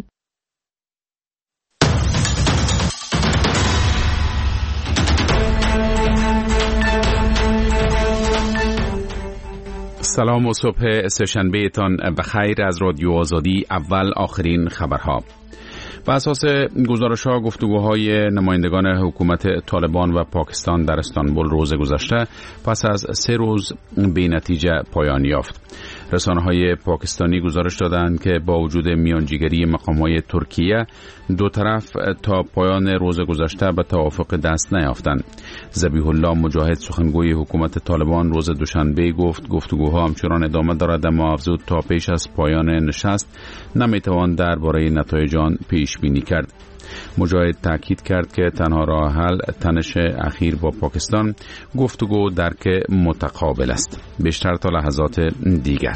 Speaker 6: سلام و صبح سه‌شنبه تان بخیر از رادیو آزادی. اول آخرین خبرها. بر اساس گزارش‌ها، گفتگوهای نمایندگان حکومت طالبان و پاکستان در استانبول روز گذشته پس از 3 روز بی نتیجه پایان یافت. رسانه‌های پاکستانی گزارش دادند که با وجود میانجیگری مقام‌های ترکیه، دو طرف تا پایان روز گذشته به توافق دست نیافتند. ذبیح الله مجاهد، سخنگوی حکومت طالبان، روز دوشنبه گفت گفتگوها همچنان ادامه دارد، اما افزود تا پیش از پایان نشست نمیتوان درباره نتایج آن پیش بینی کرد. مجاهد تاکید کرد که تنها راه حل تنش اخیر با پاکستان گفتگو درک متقابل است. بیشتر تا لحظات دیگر.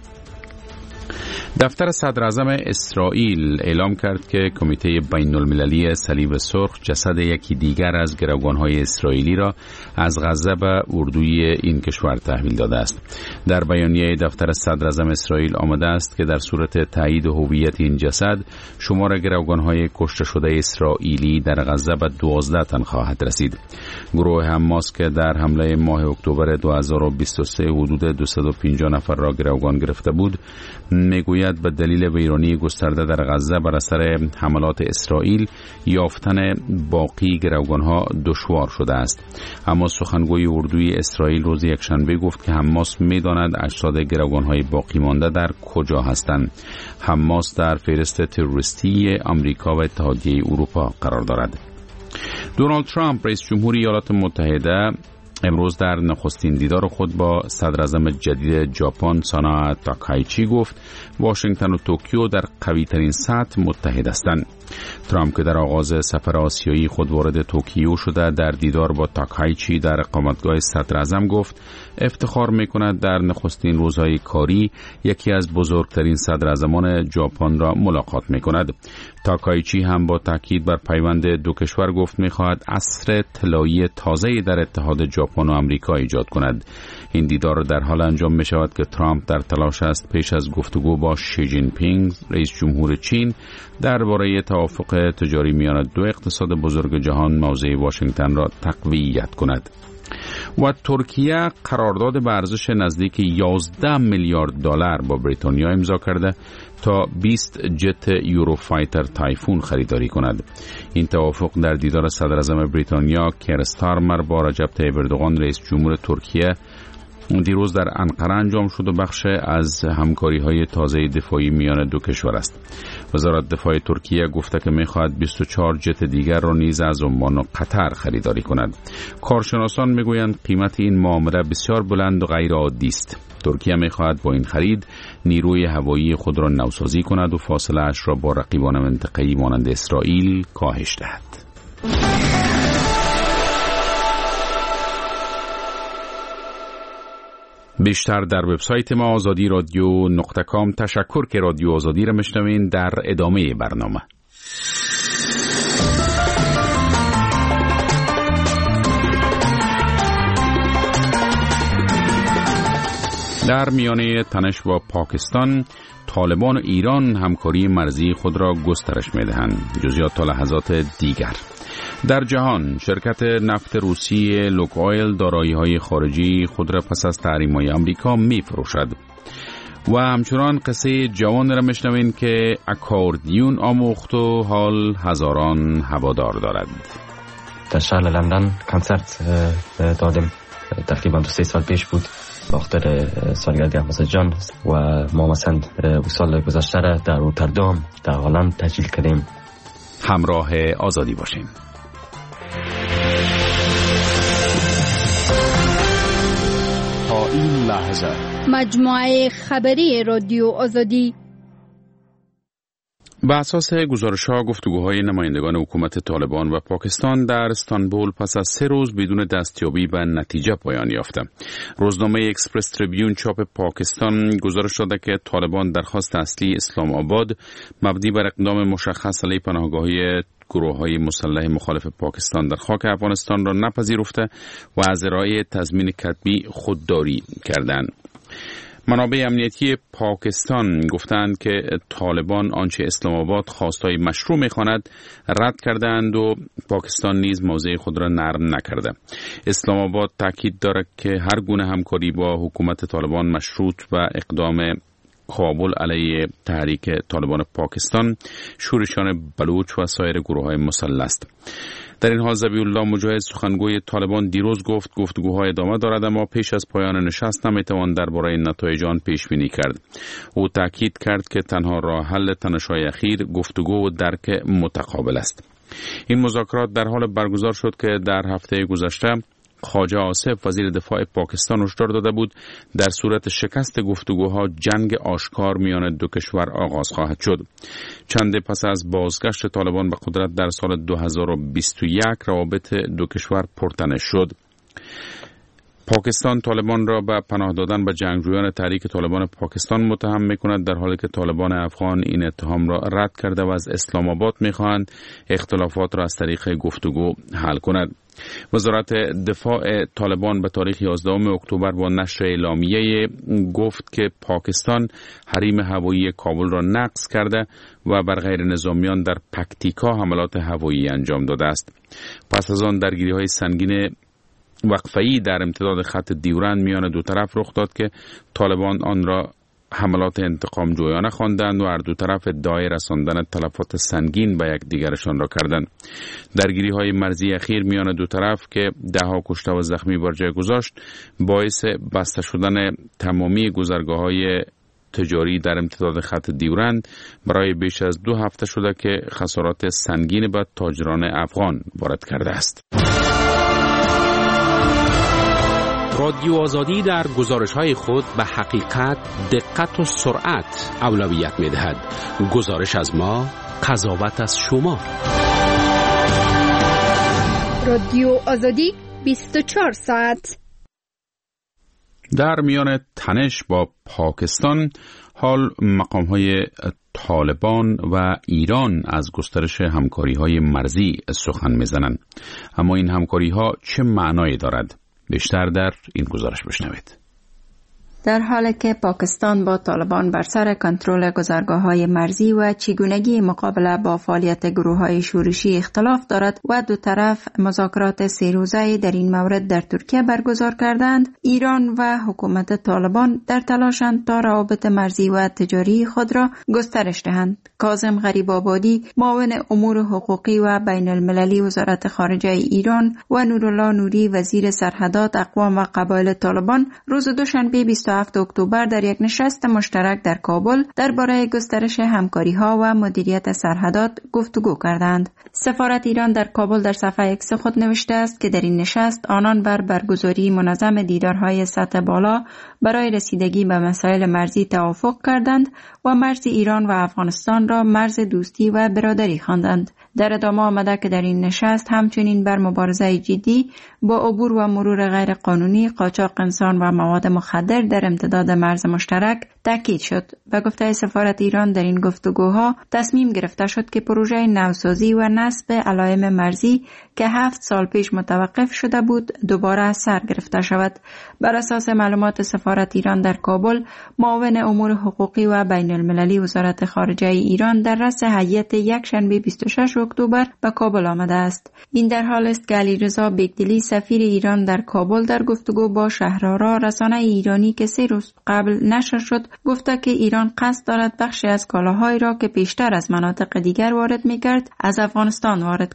Speaker 6: دفتر صدر اعظم اسرائیل اعلام کرد که کمیته بین المللی صلیب سرخ جسد یکی دیگر از گروگان‌های اسرائیلی را از غزه به اردوی این کشور تحویل داده است. در بیانیه دفتر صدر اعظم اسرائیل آمده است که در صورت تایید هویت این جسد، شمار گروگان‌های کشته شده اسرائیلی در غزه به 12 تن خواهد رسید. گروه حماس که در حمله ماه اکتبر 2023 حدود 250 نفر را گروگان گرفته بود، میگوید به دلیل ویرانی گسترده در غزه بر اثر حملات اسرائیل یافتن باقی گروگان‌ها دشوار شده است. اما سخنگوی اردوی اسرائیل روز یکشنبه گفت که حماس می‌داند اجساد گروگان‌های باقی مانده در کجا هستند. حماس در فهرست تروریستی آمریکا و اتحادیه اروپا قرار دارد. دونالد ترامپ، رئیس جمهوری ایالات متحده، امروز در نخستین دیدار خود با صدر اعظم جدید ژاپن سانا تاکایچی گفت واشنگتن و توکیو در قوی ترین سطح متحد هستند. ترامپ که در آغاز سفر آسیایی خود وارد توکیو شده، در دیدار با تاکایچی در اقامتگاه صدر اعظم گفت افتخار می‌کند در نخستین روزهای کاری یکی از بزرگترین صدر اعظمان ژاپن را ملاقات می‌کند. تاکایچی هم با تاکید بر پیوند دو کشور گفت می‌خواهد عصر طلایی تازه‌ای در اتحاد ژاپن و آمریکا ایجاد کند. این دیدار در حال انجام می‌شود که ترامپ در تلاش است پیش از گفتگو با شی جین پینگ، رئیس جمهور چین، درباره توافق تجاری میان دو اقتصاد بزرگ جهان موضع واشنگتن را تقویت کند. و ترکیه قرارداد به ارزش نزدیک 11 میلیارد دلار با بریتانیا امضا کرده تا 20 جت یوروفایتر تایفون خریداری کند. این توافق در دیدار صدر اعظم بریتانیا کیر استارمر با رجب طیب اردوغان رئیس جمهور ترکیه دیروز در انقره انجام شد و بخش از همکاری‌های تازه دفاعی میان دو کشور است. وزارت دفاع ترکیه گفته که می‌خواهد 24 جت دیگر را نیز از عمان و قطر خریداری کند. کارشناسان می‌گویند قیمت این معامله بسیار بلند و غیر عادی است. ترکیه می‌خواهد با این خرید نیروی هوایی خود را نوسازی کند و فاصله اش را با رقیبان منطقه‌ای مانند اسرائیل کاهش دهد. بیشتر در وبسایت ما azadi-radio.com. تشکر که رادیو آزادی را میشنوین. در ادامه برنامه در میانه تنش با پاکستان، طالبان و ایران همکاری مرزی خود را گسترش می‌دهند. جزئیات تا لحظات دیگر. در جهان، شرکت نفت روسی لوکوایل دارایی‌های خارجی خود را پس از تحریم‌های آمریکا می‌فروشد. و همچنان قصه جوان را میشنوین که اکاردیون آموخت و حال هزاران هوادار دارد.
Speaker 22: در شهر لندن کنسرت دادیم، تقریبا 2-3 سال پیش بود، باخته سالگرد احمد جان، و ما مثلا سال گذشته را در روتردام در هلند تسجیل کردیم.
Speaker 6: همراه آزادی باشین.
Speaker 23: تا این لحظه
Speaker 24: مجموعه خبری رادیو آزادی.
Speaker 6: بر اساس گزارش‌ها گفتگوهای نمایندگان حکومت طالبان و پاکستان در استانبول پس از 3 روز بدون دستیابی به نتیجه پایان یافته. روزنامه اکسپرس تریبیون چاپ پاکستان گزارش داده که طالبان درخواست اصلی اسلام آباد مبنی بر اقدام مشخص علیه پناهگاهی گروه‌های مسلح مخالف پاکستان در خاک افغانستان را نپذیرفته و از ارائه تضمین کتبی خودداری کردند. منابع امنیتی پاکستان گفتند که طالبان آنچه اسلام آباد خواستای مشروع می‌خواند رد کردند و پاکستان نیز موضع خود را نرم نکرده. اسلام آباد تاکید دارد که هر گونه همکاری با حکومت طالبان مشروط و اقدام کابل علیه تحریک طالبان پاکستان، شورشان بلوچ و سایر گروه‌های مسلح است. در این حال ذبیح الله مجاهد سخنگوی طالبان دیروز گفت گفتگوها ادامه دارد اما پیش از پایان نشست نمیتوان درباره نتایج آن پیش بینی کرد. او تاکید کرد که تنها راه حل تنش‌های اخیر گفتگو و درک متقابل است. این مذاکرات در حال برگزار شد که در هفته گذشته خواجه آصف وزیر دفاع پاکستان هشدار داده بود در صورت شکست گفتگوها جنگ آشکار میان دو کشور آغاز خواهد شد. چند پس از بازگشت طالبان به قدرت در سال 2021 روابط دو کشور پرتنش شد. پاکستان طالبان را به پناه دادن به جنگجویان تحریک طالبان پاکستان متهم می‌کند، در حالی که طالبان افغان این اتهام را رد کرده و از اسلام آباد می‌خواهند اختلافات را از طریق گفتگو حل کند. وزارت دفاع طالبان به تاریخ 11 اکتبر با نشر اعلامیه گفت که پاکستان حریم هوایی کابل را نقض کرده و بر غیر نظامیان در پکتیکا حملات هوایی انجام داده است. پس از آن درگیری‌های سنگین وقفه‌ای در امتداد خط دیورند میان دو طرف رخ داد که طالبان آن را حملات انتقام جویانه خواندند و هر دو طرف ادعای رساندن تلفات سنگین به یکدیگرشان را کردند. درگیری‌های مرزی اخیر میان دو طرف که 10 کشته و زخمی بر جای گذاشت باعث بسته شدن تمامی گذرگاه‌های تجاری در امتداد خط دیورند برای بیش از 2 هفته شده که خسارات سنگین به تاجران افغان وارد کرده است.
Speaker 2: رادیو آزادی در گزارش‌های خود به حقیقت، دقت و سرعت اولویت می‌دهد. گزارش از ما، قضاوت از شما.
Speaker 5: رادیو آزادی 24 ساعت.
Speaker 6: در میان تنش با پاکستان، حال مقام‌های طالبان و ایران از گسترش همکاری‌های مرزی سخن می‌زنند. اما این همکاری‌ها چه معنایی دارد؟ بیشتر در این گزارش بشنوید.
Speaker 7: در حالی که پاکستان با طالبان بر سر کنترل گذرگاه‌های مرزی و چگونگی مقابله با فعالیت گروه‌های شورشی اختلاف دارد و دو طرف مذاکرات 3 روزه در این مورد در ترکیه برگزار کردند، ایران و حکومت طالبان در تلاشند تا روابط مرزی و تجاری خود را گسترش دهند. کاظم غریب‌آبادی، معاون امور حقوقی و بین المللی وزارت خارجه ایران و نورالله نوری، وزیر سرحدات اقوام و قبایل طالبان، روز دوشنبه 27 اکتبر در یک نشست مشترک در کابل درباره گسترش همکاری‌ها و مدیریت سرحدات گفتگو کردند. سفارت ایران در کابل در صفحه اکس خود نوشته است که در این نشست آنان بر برگزاری منظم دیدارهای سطح بالا برای رسیدگی به مسائل مرزی توافق کردند و مرز ایران و افغانستان را مرز دوستی و برادری خواندند. در ادامه آمده که در این نشست همچنین بر مبارزه جدی با عبور و مرور غیر قانونی، قاچاق انسان و مواد مخدر در امتداد مرز مشترک تاکید شد. به گفته سفارت ایران در این گفتگوها تصمیم گرفته شد که پروژه نوسازی و نصب علائم مرزی که 7 سال پیش متوقف شده بود دوباره سر گرفته شود. بر اساس معلومات سفارت ایران در کابل، معاون امور حقوقی و بین المللی وزارت خارجه ایران در رأس هیئت یک شنبه 26 اکتبر به کابل آمده است. این در حال است که علیرضا بیگدلی سفیر ایران در کابل در گفتگو با شهرآرا رسانه ایرانی که 3 روز قبل نشر شد گفته که ایران قصد دارد بخشی از کالاهایی را که پیشتر از مناطق دیگر وارد می‌کرد از افغانستان وارد کند.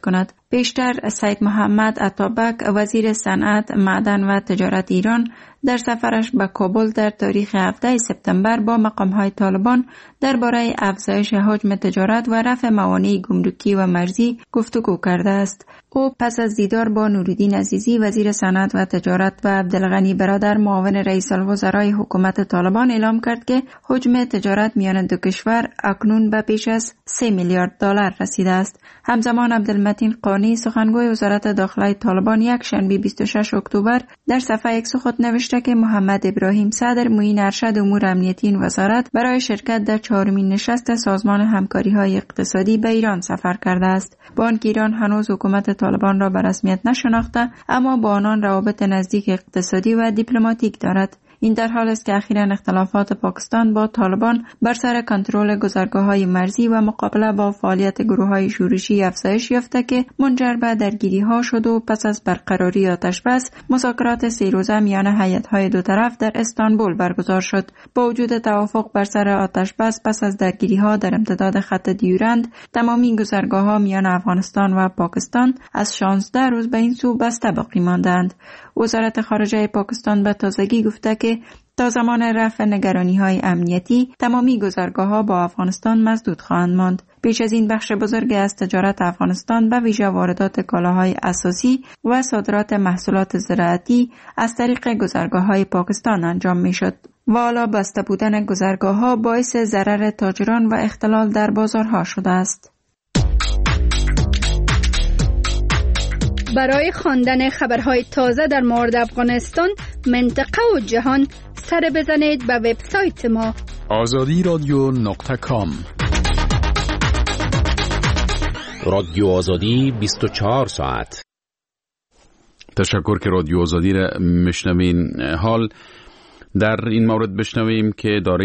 Speaker 7: پیشتر سید محمد عطابک وزیر صنعت، معدن و تجارت ایران در سفرش به کابل در تاریخ 17 سپتامبر با مقام‌های طالبان درباره افزایش حجم تجارت و رفع موانع گمرکی و مرزی گفتگو کرده است. او پس از دیدار با نورالدین عزیزی وزیر صنعت و تجارت و عبدالغنی برادر معاون رئیس الوزرای حکومت طالبان اعلام کرد که حجم تجارت میان دو کشور اکنون به بیش از 3 میلیارد دلار رسیده است. همزمان عبدالمتین قانی سخنگوی وزارت داخلی طالبان یک شنبه 26 اکتبر در صفحه ایکس خود نوشته که محمد ابراهیم صدر معین ارشد امور امنیتی این وزارت برای شرکت در 4مین نشست سازمان همکاری‌های اقتصادی به ایران سفر کرده است. بانک ایران هنوز حکومت طالبان را به رسمیت نشناخته، اما با آنان روابط نزدیک اقتصادی و دیپلماتیک دارد. این در حال است که اخیراً اختلافات پاکستان با طالبان بر سر کنترل گذرگاه‌های مرزی و مقابله با فعالیت گروه‌های شورشی افزایش یافته که منجر به درگیری‌ها شد و پس از برقراری آتش‌بس مذاکرات 3 روزه میان هیئت‌های دو طرف در استانبول برگزار شد. با وجود توافق بر سر آتش‌بس پس از درگیری‌ها در امتداد خط دیورند، تمامی گذرگاه‌ها میان افغانستان و پاکستان از 16 روز به این سو بسته باقی ماندند. وزارت خارجه پاکستان به تازگی گفته که تا زمان رفع نگرانی‌های امنیتی تمامی گذرگاه‌ها با افغانستان مسدود خواهند ماند. پیش از این بخش بزرگی از تجارت افغانستان به ویژه واردات کالاهای اساسی و صادرات محصولات زراعتی از طریق گذرگاه‌های پاکستان انجام می‌شد. و حالا بسته بودن گذرگاه‌ها باعث ضرر تاجران و اختلال در بازارها شده است.
Speaker 3: برای خواندن خبرهای تازه در مورد افغانستان، منطقه و جهان سر بزنید به وبسایت ما
Speaker 23: azadiradyo.com.
Speaker 2: رادیو آزادی 24 ساعت.
Speaker 6: تشکر که رادیو آزادی را میشنوین. حال در این مورد بشنویم که اداره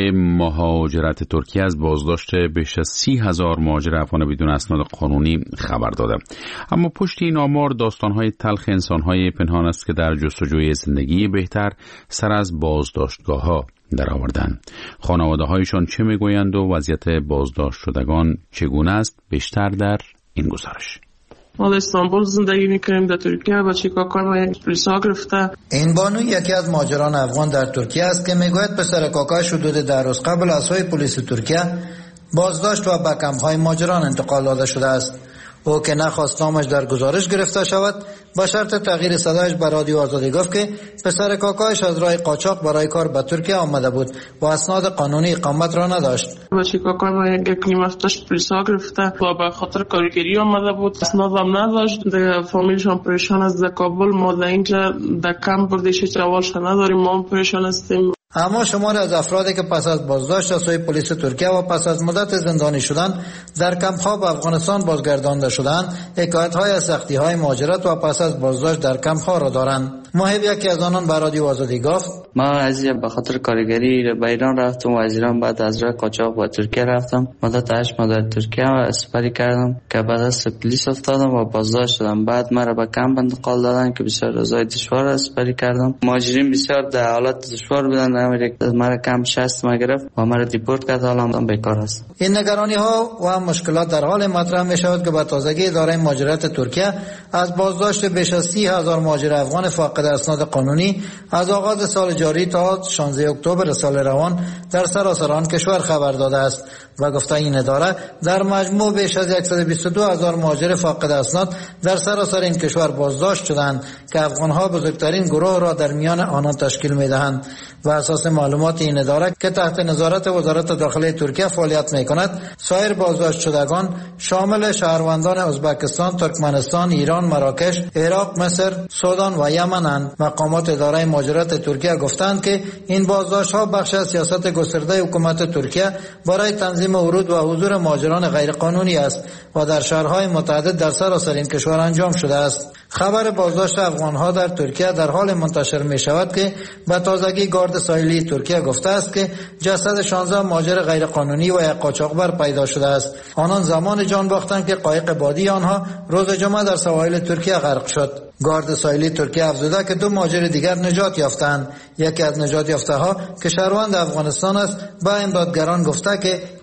Speaker 6: مهاجرت ترکیه از بازداشت بیش از 30,000 مهاجر افغان بدون اسناد قانونی خبر داده. اما پشت این آمار داستان‌های تلخ انسان‌های پنهان است که در جستجوی زندگی بهتر سر از بازداشتگاه‌ها درآوردند. خانواده‌هایشان چه میگویند و وضعیت بازداشت شدگان چگونه است؟ بیشتر در این گزارش.
Speaker 8: ما در استانبول زندگی میکنیم، در ترکیه بچه کاکار ما یک پلیسا گرفته.
Speaker 10: این بانو یکی از مهاجران افغان در ترکیه است که میگوید پسر کاکاش حدود 10 روز قبل از سوی پلیس ترکیه بازداشت و به کمپ‌های مهاجران انتقال داده شده است. او که نخواست نامش در گزارش گرفته شود با شرط تغییر صدایش به رادیو آزادی گفت که پسر کاکایش از راه قاچاق برای کار به ترکیه آمده بود و اسناد قانونی اقامت را نداشت.
Speaker 8: بچه کاکای ما یک نیم هفتهش پلیسا گرفته و به خاطر کارگری آمده بود، اسناد هم نداشت. در فامیلشان پریشان است. در کابل ما در اینجا در کمپ بردیش جوالش نداریم، ما پریشان هستیم.
Speaker 10: اما شماری از افرادی که پس از بازداشت از سوی پلیس ترکیه و پس از مدت زندانی شدن در کمپ‌ها به افغانستان بازگردانده شدند، حکایت‌های از سختی‌های مهاجرت و پس از بازداشت در کمپ‌ها را دارند. محب یکی از آنان به رادیو آزادی گفت:
Speaker 24: ما از به خاطر کارگری به ایران رفتم و از ایران بعد از راه قاچاق به ترکیه رفتم. مدت 8 ماه در ترکیه سپری کردم که بعد از پلیس افتادم و بازداشت شدم. بعد مرا به کمپ انتقال دادن که بسیار روزای دشوار سپری کردم. مهاجرین بسیار در حالت دشوار بودند. مرا کمپ 60 ما گرفت و مرا دیپورت کرد. حالا هم بیکار است.
Speaker 10: این نگرانی‌ها و مشکلات در حال مطرح می‌شود که به تازگی اداره مهاجرت ترکیه از بازداشت بیش از 30,000 مهاجر افغان فاقد اسناد قانونی از آغاز سال جاری تا 16 اکتبر سال روان در سراسر آن کشور خبر داده است و گفته این اداره در مجموع بیش از 122,000 مهاجر فاقد اسناد در سراسر این کشور بازداشت شدند که افغان‌ها بزرگترین گروه را در میان آنان تشکیل می‌دهند. و اساس معلومات این اداره که تحت نظارت وزارت داخلی ترکیه فعالیت می‌کند، سایر بازداشت شدگان شامل شهروندان ازبکستان، ترکمنستان، ایران، مراکش، عراق، مصر، سودان و یمن‌اند. مقامات اداره مهاجرت ترکیه گفتند که این بازداشت‌ها بخش از سیاست گسترده حکومت ترکیه برای تنظیم ورود و حضور مهاجران غیرقانونی است و در شهرهای متعدد در سراسر این کشور انجام شده است. خبر بازداشت افغان‌ها در ترکیه در حال منتشر می‌شود که به تازگی گارد ساحلی ترکیه گفته است که جسد 16 مهاجر غیرقانونی و یک قاچاقبر پیدا شده است. آنان زمان جان باختند که قایق بادی آنها روز جمعه در سواحل ترکیه غرق شد. گارد ساحلی ترکیه افزوده که 2 مهاجر دیگر نجات یافتند. یکی از نجات یافته‌ها که شهروند افغانستان است به امدادگران گفته که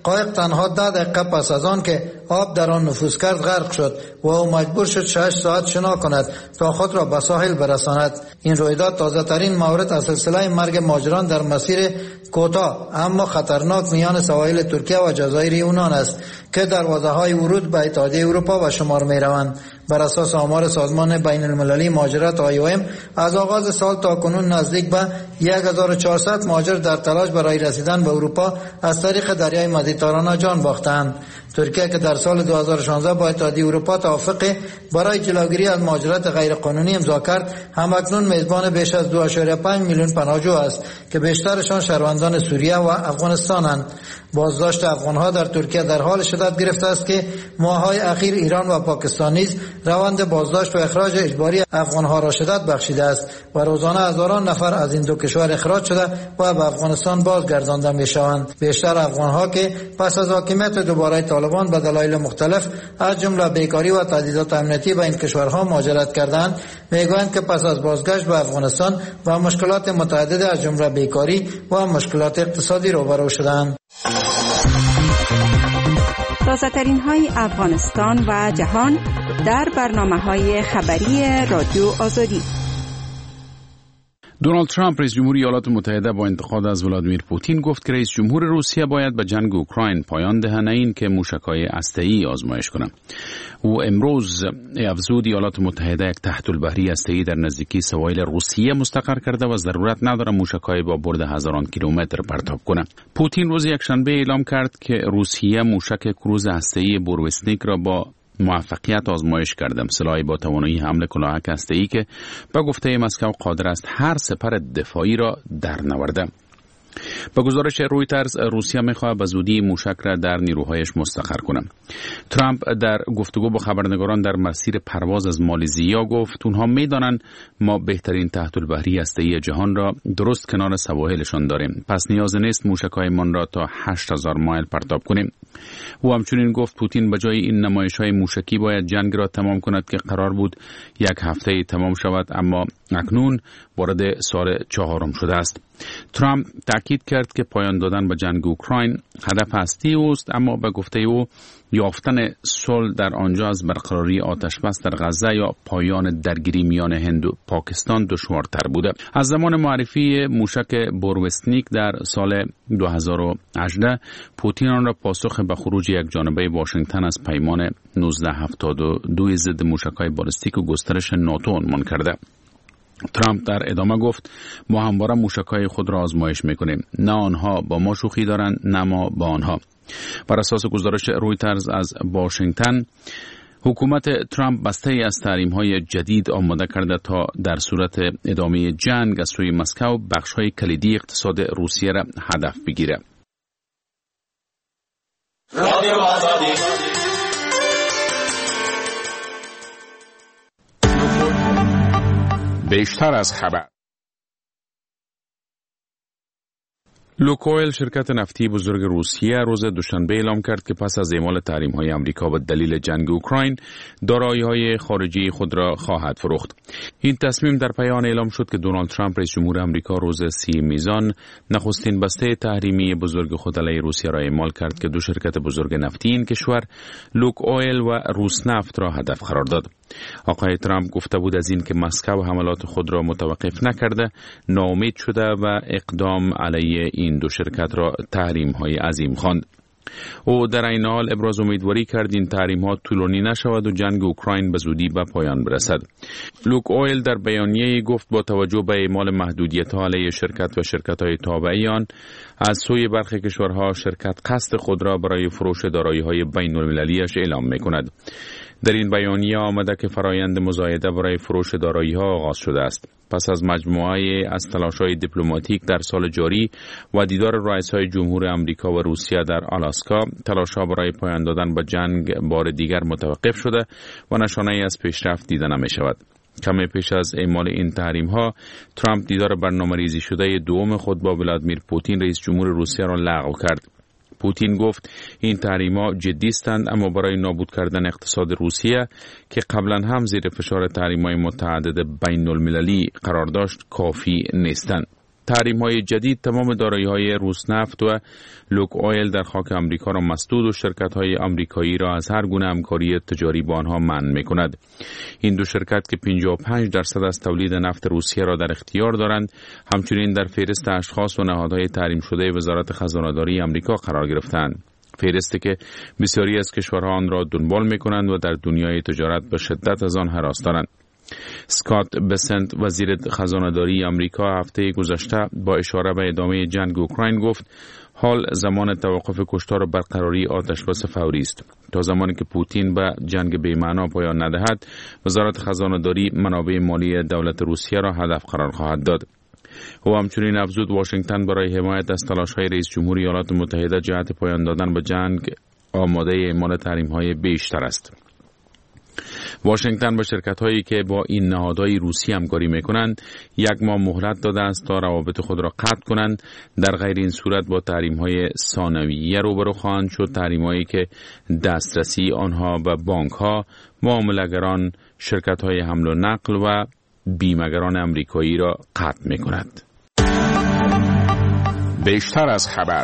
Speaker 10: قایق تنها 10 دقیقه پس از آن که آب در آن نفوذ کرد غرق شد و او مجبور شد 6 ساعت شنا کند تا خود را به ساحل برساند. این رویداد تازه ترین مورد از سلسله مرگ مهاجران در مسیر کوتاه اما خطرناک میان سواحل ترکیه و جزایر یونان است که دروازه‌های ورود به اتحادیه اروپا به شمار می‌روند. بر اساس آمار سازمان بین المللی مهاجرت IOM از آغاز سال تا کنون نزدیک به 1400 مهاجر در تلاش برای رسیدن به اروپا از طریق دریای مدیترانه جان باختند. ترکیه که در سال 2016 با اتحادیه اروپا توافق برای جلوگیری از مهاجرت غیرقانونی امضا کرد، همکنون میزبان بیش از 2.5 میلیون پناهجو است که بیشترشان شهروندان سوریه و افغانستانند. بازداشت افغانها در ترکیه در حال شدت گرفته است که ماه‌های اخیر ایران و پاکستان نیز روند بازداشت و اخراج اجباری افغانها را شدت بخشیده است و روزانه هزاران نفر از این دو کشور اخراج شده و به افغانستان بازگردانده می‌شوند. بیشتر افغانها که پس از حاکمیت دوباره طالبان به دلایل مختلف از جمله بیکاری و تهدیدات امنیتی به این کشورها مهاجرت کردند، میگویند که پس از بازگشت به افغانستان با مشکلات متعدد از جمله بیکاری و مشکلات اقتصادی روبرو شدند.
Speaker 7: تازه ترین های افغانستان و جهان در برنامه‌های خبری رادیو آزادی.
Speaker 6: دونالد ترامپ رئیس جمهور ایالات متحده با انتقاد از ولادیمیر پوتین گفت که رئیس جمهور روسیه باید به جنگ اوکراین پایان دهد، نه این که موشک‌های هسته‌ای آزمایش کند. او امروز افزود ایالات متحده یک تحت البحری هسته‌ای در نزدیکی سواحل روسیه مستقر کرده و ضرورت نداره موشک‌های با برد هزاران کیلومتر پرتاب کنه. پوتین روز یکشنبه اعلام کرد که روسیه موشک کروز هسته‌ای بوروسنیک را با موفقیت آزمایش کردم، سلاحی با توانایی حمله کلاهک هسته‌ای که به گفته مسکو قادر است هر سپر دفاعی را درنورده. با گزارش رویترز روسیه می‌خواهد به زودی موشک را در نیروهایش مستقر کند. ترامپ در گفتگو با خبرنگاران در مسیر پرواز از مالزیا گفت اونها می‌دانند ما بهترین تحت البحری هسته‌ای جهان را درست کنار سواحلشان داریم، پس نیاز نیست موشک‌هایمان را تا 8000 مایل پرتاب کنیم. او همچنین گفت پوتین به جای این نمایش‌های موشکی باید جنگ را تمام کند که قرار بود یک هفته تمام شود، اما اکنون وارد سال 4 شده است. ترامپ تاکید کرد که پایان دادن به جنگ اوکراین هدف اصلی اوست، اما به گفته او یافتن صلح در آنجا از برقراری آتش بس در غزه یا پایان درگیری میان هند و پاکستان دشوارتر بوده. از زمان معرفی موشک بوروسنیک در سال 2018 پوتین آن را پاسخ به خروج یک جانبه واشنگتن از پیمان 1972 ضد موشک‌های بالستیک و گسترش ناتو عنوان کرده. ترامپ در ادامه گفت ما همواره موشک‌های خود را آزمایش می‌کنیم، نه آنها با ما شوخی دارند نه ما با آنها. بر اساس گزارش رویترز از واشنگتن، حکومت ترامپ بسته‌ای از تحریم‌های جدید آماده کرده تا در صورت ادامه جنگ از سوی مسکو بخش‌های کلیدی اقتصاد روسیه را هدف بگیرد.
Speaker 2: بیشتر از خبر. لوکوئل شرکت نفتی بزرگ روسیه روز دوشنبه اعلام کرد که پس از اعمال تحریم‌های آمریکا به دلیل جنگ اوکراین دارایی‌های خارجی خود را خواهد فروخت. این تصمیم در پایان اعلام شد که دونالد ترامپ رئیس جمهور آمریکا روز 30 میزان نخستین بسته تحریمی بزرگ خود علیه روسیه را اعمال کرد که دو شرکت بزرگ نفتی این کشور لوکوئل و روسنفت را هدف قرار داد. آقای ترامپ گفته بود از این که مسکو حملات خود را متوقف نکرده ناامید شده و اقدام علیه این دو شرکت را تحریم‌های عظیم خواند. او در این حال ابراز امیدواری کرد این تحریم‌ها طولانی نشود و جنگ اوکراین به زودی به پایان برسد. لوکوئل در بیانیه‌ای گفت با توجه به اعمال محدودیت‌ها علیه شرکت و شرکت‌های تابعی آن از سوی برخی کشورها شرکت قصد خود را برای فروش دارایی‌های بین‌المللی‌اش اعلام می‌کند. در این بیانیه آمده که فرایند مزایده برای فروش دارایی‌ها آغاز شده است. پس از مجموعه از تلاش‌های دیپلماتیک در سال جاری و دیدار رئیس‌های جمهور آمریکا و روسیه در آلاسکا، تلاش‌ها برای پایان دادن به جنگ بار دیگر متوقف شده و نشانه‌ای از پیشرفت دیده نمی‌شود. کمی پیش از اعمال این تحریم‌ها، ترامپ دیدار برنامه‌ریزی شده دوم خود با ولادیمیر پوتین رئیس جمهور روسیه را لغو کرد. پوتین گفت این تحریم‌ها جدی هستند اما برای نابود کردن اقتصاد روسیه که قبلا هم زیر فشار تحریم‌های متعدد بین‌المللی قرار داشت کافی نیستند. تحریم‌های جدید تمام دارایی‌های روسنفت و لوک آیل در خاک آمریکا را مسدود و شرکت‌های آمریکایی را از هر گونه همکاری تجاری با آنها منع می‌کند. این دو شرکت که 55% از تولید نفت روسیه را در اختیار دارند، همچنین در فهرست اشخاص و نهادهای تحریم شده وزارت خزانه‌داری آمریکا قرار گرفتند. فهرستی که بسیاری از کشورها آن را دنبال می‌کنند و در دنیای تجارت به شدت از آن هراس دارند. اسکات بسنت وزیر خزانه‌داری آمریکا هفته گذشته با اشاره به ادامه جنگ اوکراین گفت حال زمان توقف کشتار و برقراری آتشبس فوری است. تا زمانی که پوتین به جنگ بی‌معنا پایان ندهد، وزارت خزانه‌داری منابع مالی دولت روسیه را هدف قرار خواهد داد. او همچنین افزود واشنگتن برای حمایت از تلاش‌های رئیس جمهور ایالات متحده جهت پایان دادن به جنگ آماده اعمال تحریم‌های بیشتر است. واشنگتن به شرکت‌هایی که با این نهادهای روسی همکاری می‌کنند 1 ماه مهلت داده است تا روابط خود را قطع کنند. در غیر این صورت با تحریم‌های ثانویه روبرو خواهند شد، تحریم‌هایی که دسترسی آنها به بانک‌ها، معامله‌گران، شرکت‌های حمل و نقل و بیمه‌گران آمریکایی را قطع می‌کند.
Speaker 23: بیشتر از خبر.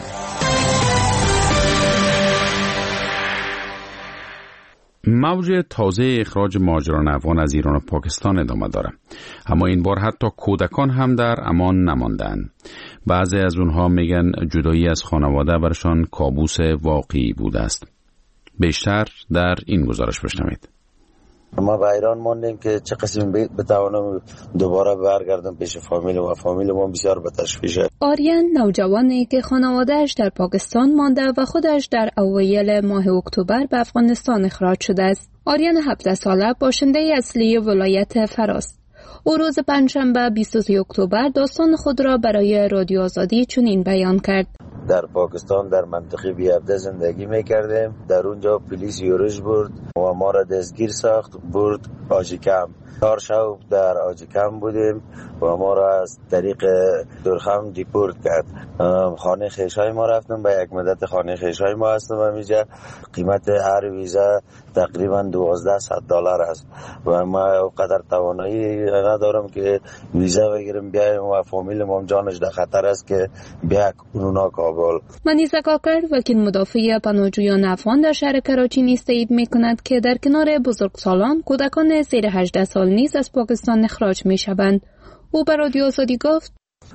Speaker 6: موج تازه اخراج مهاجران افغان از ایران و پاکستان ادامه دارد، اما این بار حتی کودکان هم در امان نماندند. بعضی از اونها میگن جدایی از خانواده برشان کابوس واقعی بوده است. بیشتر در این گزارش بشنوید.
Speaker 4: ما به ایران ماندیم که چه قسم بتوانم دوباره برگردم پیش فامیل و فامیل ما بسیار به تشویشه.
Speaker 5: آریان نوجوانی که خانواده‌اش در پاکستان مانده و خودش در اوایل ماه اکتبر به افغانستان اخراج شده است. آریان 17 ساله باشنده اصلی ولایت فراست. او روز پنجشنبه 23 اکتبر داستان خود را برای رادیو آزادی چنین بیان کرد.
Speaker 4: در پاکستان در منطقه بیابده زندگی میکردیم. در اونجا پلیس یورش برد و ما را دستگیر ساخت، برد آجیکم. 4 شب در آجیکم بودیم و ما را از طریق درخم دیپورت کرد. خانه خیشای ما رفتم، به یک مدت خانه خیشای ما هستم همینجا. قیمت هر ویزا تقریبا $1200 است و ما اونقدر توانایی ندارم که ویزا بگیرم بیایم و فامیل ما جانش در خطر است که بیا اونا کابل.
Speaker 5: منیزه کاکر وکیل مدافع پناهجویان افغان در شهر کراچی نیز تایید می‌کند که در کنار بزرگسالان کودکان زیر 18 سال نیز از پاکستان اخراج می‌شوند. او به رادیو آزادی گفت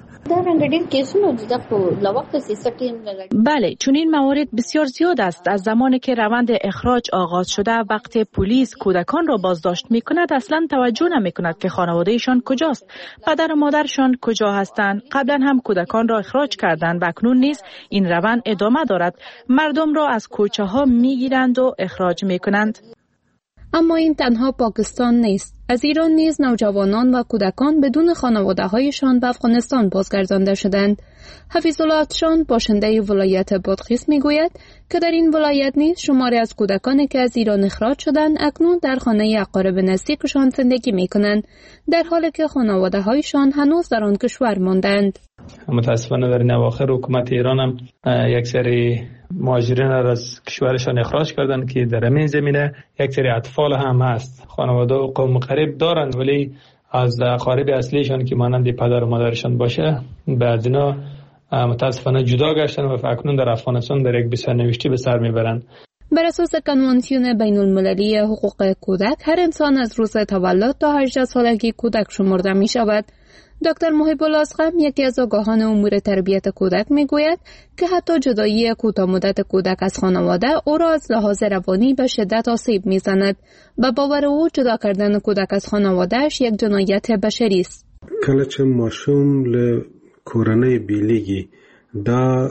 Speaker 11: بله، چون این موارد بسیار زیاد است. از زمانی که روند اخراج آغاز شده، وقتی پلیس کودکان را بازداشت می کند اصلا توجه نمی کند که خانوادهشان کجاست، پدر و مادرشان کجا هستند. قبلا هم کودکان را اخراج کردند و اکنون نیز این روند ادامه دارد. مردم را از کوچه ها می گیرند و اخراج می کنند.
Speaker 5: اما این تنها پاکستان نیست. از ایران نیز نوجوانان و کودکان بدون خانواده‌هایشان به افغانستان بازگردانده شدند. حفیظالله افشان باشنده ولایت بادغیس میگوید که در این ولایت نیز شماری از کودکانی که از ایران اخراج شدند اکنون در خانه اقارب نزدیکشان زندگی میکنند، در حالی که خانواده‌هایشان هنوز در آن کشور ماندند.
Speaker 12: متاسفانه در این اواخر حکومت ایران هم یک سری مهاجرین را از کشورشان اخراج کردند که در این زمینه یک سری اطفال هم هست. خانواده و قوم قریب دارند ولی از اقارب اصلیشان که مانند پدر و مادرشان باشه بعد اینا متاسفانه جدا گشتن و اکنون در افغانستان در یک بسیارنوشتی به سر میبرند.
Speaker 5: بر اساس کنوانسیون بین المللی حقوق کودک هر انسان از روز تولد تا 18 سالگی کودک شمرده می شود. دکتر محب الله اصغم یکی از آگاهان امور تربیت کودک میگوید که حتی جدایی کوتاه مدت کودک از خانواده او را از لحاظ روانی به شدت آسیب میزند. به باور او جدا کردن کودک از خانوادهش یک جنایت بشری است.
Speaker 13: کله چې ماشوم له کورنۍ بیلیږي دا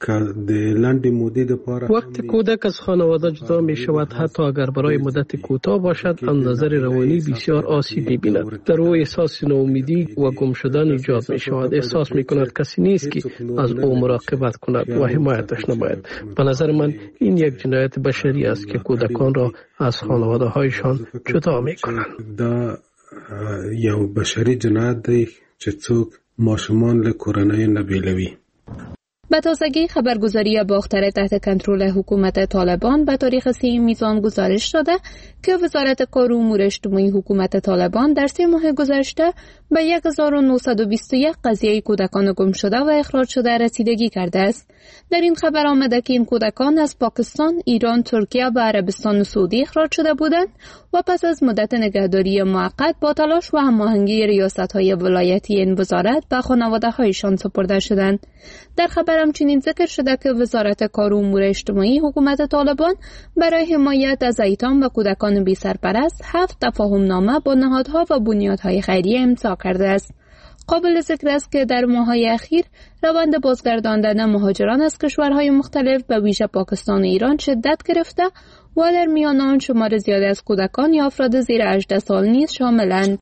Speaker 25: وقتی کودک از خانواده جدا می شود حتی اگر برای مدت کوتاه باشد از نظر روانی بسیار آسیب می بیند. در او احساس ناامیدی و گم شدن ایجاد می شود. احساس می کند کسی نیست که از او مراقبت کند و حمایتش نماید. به نظر من این یک جنایت بشری است که کودکان را از خانواده هایشان جدا می کنند.
Speaker 13: دا یو بشری جنایت دی چې څوک ماشومان له کورنۍ نه بیلوي.
Speaker 5: به تازگی خبرگزاری باختر تحت کنترل حکومت طالبان به تاریخ 3 میزان گزارش داده که وزارت کار و امور اجتماعی حکومت طالبان در 3 ماه گذشته به 1921 قضیه کودکان گم شده و اخراج شده رسیدگی کرده است. در این خبر آمده که این کودکان از پاکستان، ایران، ترکیه و عربستان و سعودی اخراج شده بودند و پس از مدت نگهداری موقت با تلاش و هماهنگی ریاست‌های ولایتی این وزارت به خانواده‌هایشان سپرده شدند. در خبر همچنین ذکر شده که وزارت کار و امور اجتماعی حکومت طالبان برای حمایت از ایتام و کودکان بی سرپرست 7 تفاهم نامه با نهادها و بنیادهای خیریه امضا کرده است. قابل ذکر است که در ماه‌های اخیر روند بازگرداندن مهاجران از کشورهای مختلف به ویژه پاکستان و ایران شدت گرفته و در میان آن شمار زیادی از کودکان یا افراد زیر 18 سال نیز شاملند.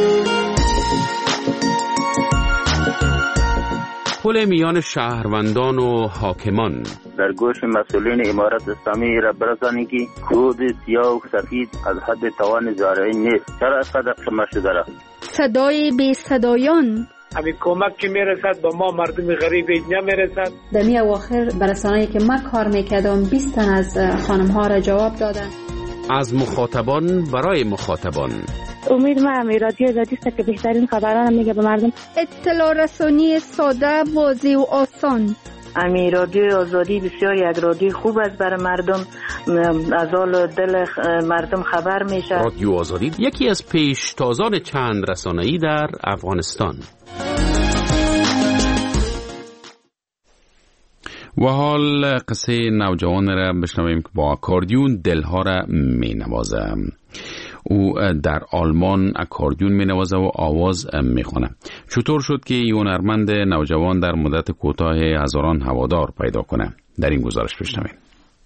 Speaker 2: پل میان شهروندان و حاکمان
Speaker 1: در گوش مسئولین امارت اسلامی را برسانید که کود سیاه و سفید از حد توان زارعی نیست. چرا از قدر شما شده را؟
Speaker 3: صدای بی صدایان
Speaker 14: همین کمک که میرسد با ما مردم غریب نمیرسد.
Speaker 15: در می اواخر برسانه‌ای که ما کار میکردم 20 تن از خانم ها را جواب دادن.
Speaker 2: از مخاطبان برای مخاطبان.
Speaker 16: امید ما رادیو آزادی است که بهترین خبران میگه به مردم.
Speaker 3: اطلاع رسانی ساده، واضح و آسان.
Speaker 17: رادیو آزادی بسیار یک رادیو خوب است برای مردم، از حال دل مردم خبر میشه.
Speaker 2: رادیو آزادی یکی از پیشتازان چند رسانه‌ای در افغانستان. و حال قصه نوجوان را بشنویم که با اکاردیون دلها را می نوازه. او در آلمان اکاردیون می نوازه و آواز می خونه. چطور شد که این هنرمند نوجوان در مدت کوتاه هزاران هوادار پیدا کنه؟ در این گزارش بشنویم.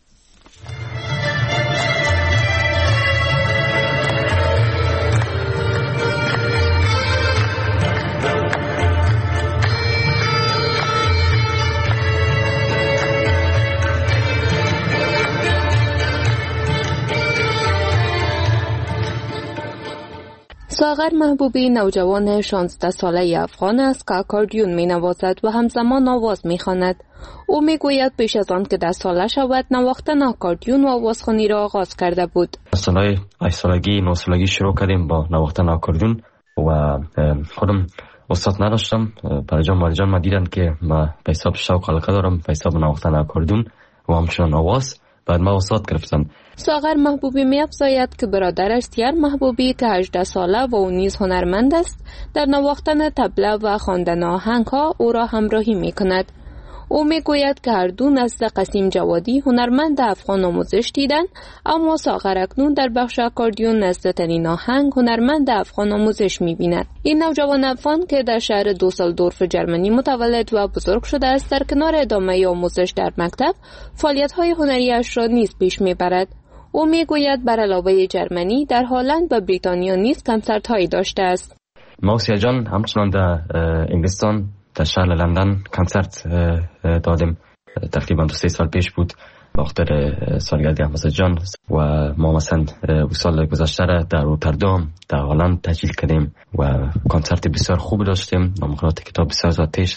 Speaker 5: ساغر محبوبی نوجوان 16 ساله افغان است که اکاردیون می نوازد و همزمان آواز می خواند. او می گوید پیش از آن که 10 ساله شود نواختن اکاردیون و آوازخوانی را آغاز کرده بود.
Speaker 22: سالهای 8 سالگی 9 سالگی شروع کردیم با نواختن اکاردیون و خودم استاد نداشتم. پدرجان مادرجان ما دیدن که ما به حساب شوق علاقه دارم به حساب نواختن اکاردیون و همچنان آواز، بعد ما استاد گرفتم.
Speaker 5: ساغر محبوبی می افزاید که برادرش سیار محبوبی که 18 ساله و او نیز هنرمند است در نواختن طبله و خواندن آهنگ‌ها او را همراهی می کند. او می گوید که هر دو نزد قسیم جوادی هنرمند افغان آموزش دیدن، اما ساغر اکنون در بخش اکاردیون نزد تنین آهنگ هنرمند افغان آموزش می بیند. این نوجوان افغان که در شهر دوسلدورف جرمنی متولد و بزرگ شده است در کنار ادامه آموزش در مکتب فعالیت‌های هنری‌اش را نیز پیش می برد. او می گوید بر علاوه جرمنی در هلند و بریتانیا نیز کنسرت‌هایی داشته است.
Speaker 22: موسیا جان همچنان در انگلستان در شهر لندن کنسرت دادیم. تقریبا 2-3 سال پیش بود به خاطر سالگرد احمد جان و ما مثلا سال گذشته در روتردام در هلند تجلیل کردیم و کنسرت بسیار خوب داشتیم و مقالات کتاب بسیار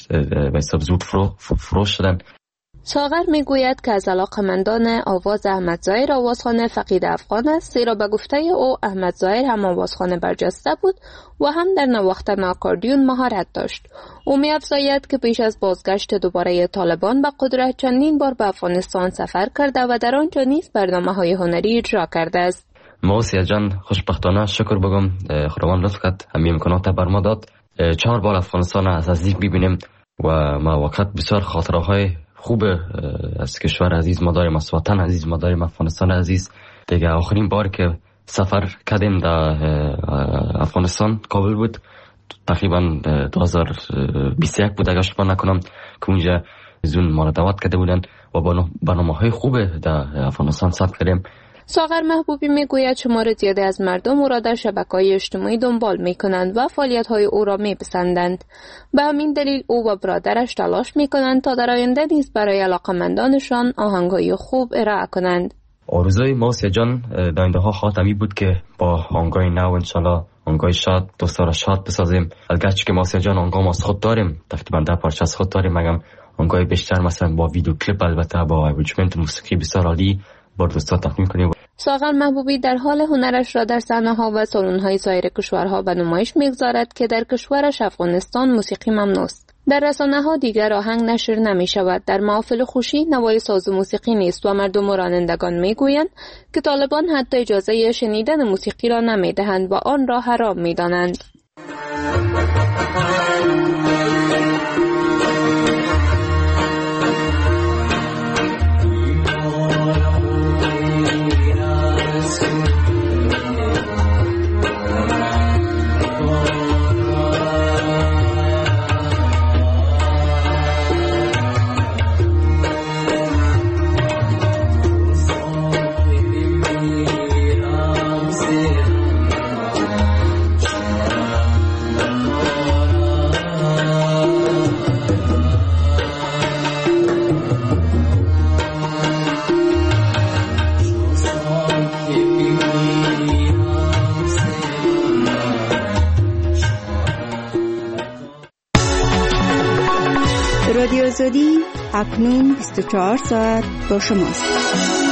Speaker 22: زود فروش شدن.
Speaker 5: ساغر می گوید که از علاقه‌مندان آواز احمد ظاهر آوازخوان فقید افغان است، زیرا به گفته او احمد ظاهر هم آوازخوان برجسته بود و هم در نواختن اکاردیون مهارت داشت. او می افزاید که پیش از بازگشت دوباره طالبان به قدرت چندین بار به افغانستان سفر کرده و در آنجا نیز برنامه‌های هنری اجرا کرده است.
Speaker 22: موسیا جان خوشبختانه شکر بگم خداوند لطف کرد همین امکانات بر ما داد 4 بار افغانستان از نزدیک ببینیم و ما وقت بسیار خاطره‌های خوب از کشور عزیز ما داریم، از وطن عزیز ما داریم، افغانستان عزیز. دیگه آخرین بار که سفر کردیم در افغانستان کابل بود، تقریبا 2021 بود اگر اشتباه نکنم که اونجا زون ما را دعوت کرده بودن و برنامه‌های خوب در افغانستان ثبت کردیم.
Speaker 5: ساغر محبوبی میگوید شمار زیادی از مردم او را در شبکه‌های اجتماعی دنبال می‌کنند و فعالیت‌های او را می‌پسندند. به همین دلیل او و برادرش تلاش می‌کنند تا در آینده نیز برای علاقه‌مندانشان آهنگ‌های خوب ارائه کنند.
Speaker 22: آرزوی موسیا جان در آینده‌ها خاتمی بود که با آهنگ‌های نو انشالله آهنگ‌های شاد دوستا را شاد بسازیم. البته که موسیا جان آهنگ‌ها ما از خود داریم، تقریبا 10 پارچه از خود داریم، مگم آنگاه بیشتر مثلا با ویدیو کلیپ، البته با اریجمنت موسیقی بسیار عالی با دوستا تقدیم کنیم.
Speaker 5: ساغر محبوبی در حال هنرش را در صحنه‌ها و سالن‌های سایر کشورها به نمایش می‌گذارد که در کشورش افغانستان موسیقی ممنوع است. در رسانه‌ها دیگر آهنگ نشر نمی‌شود. در محافل خوشی نوای ساز موسیقی نیست و مردم و رانندگان می‌گویند که طالبان حتی اجازه شنیدن موسیقی را نمی‌دهند و آن را حرام می‌دانند.
Speaker 7: رادیو آزادی اکنون 24 ساعت با شماست.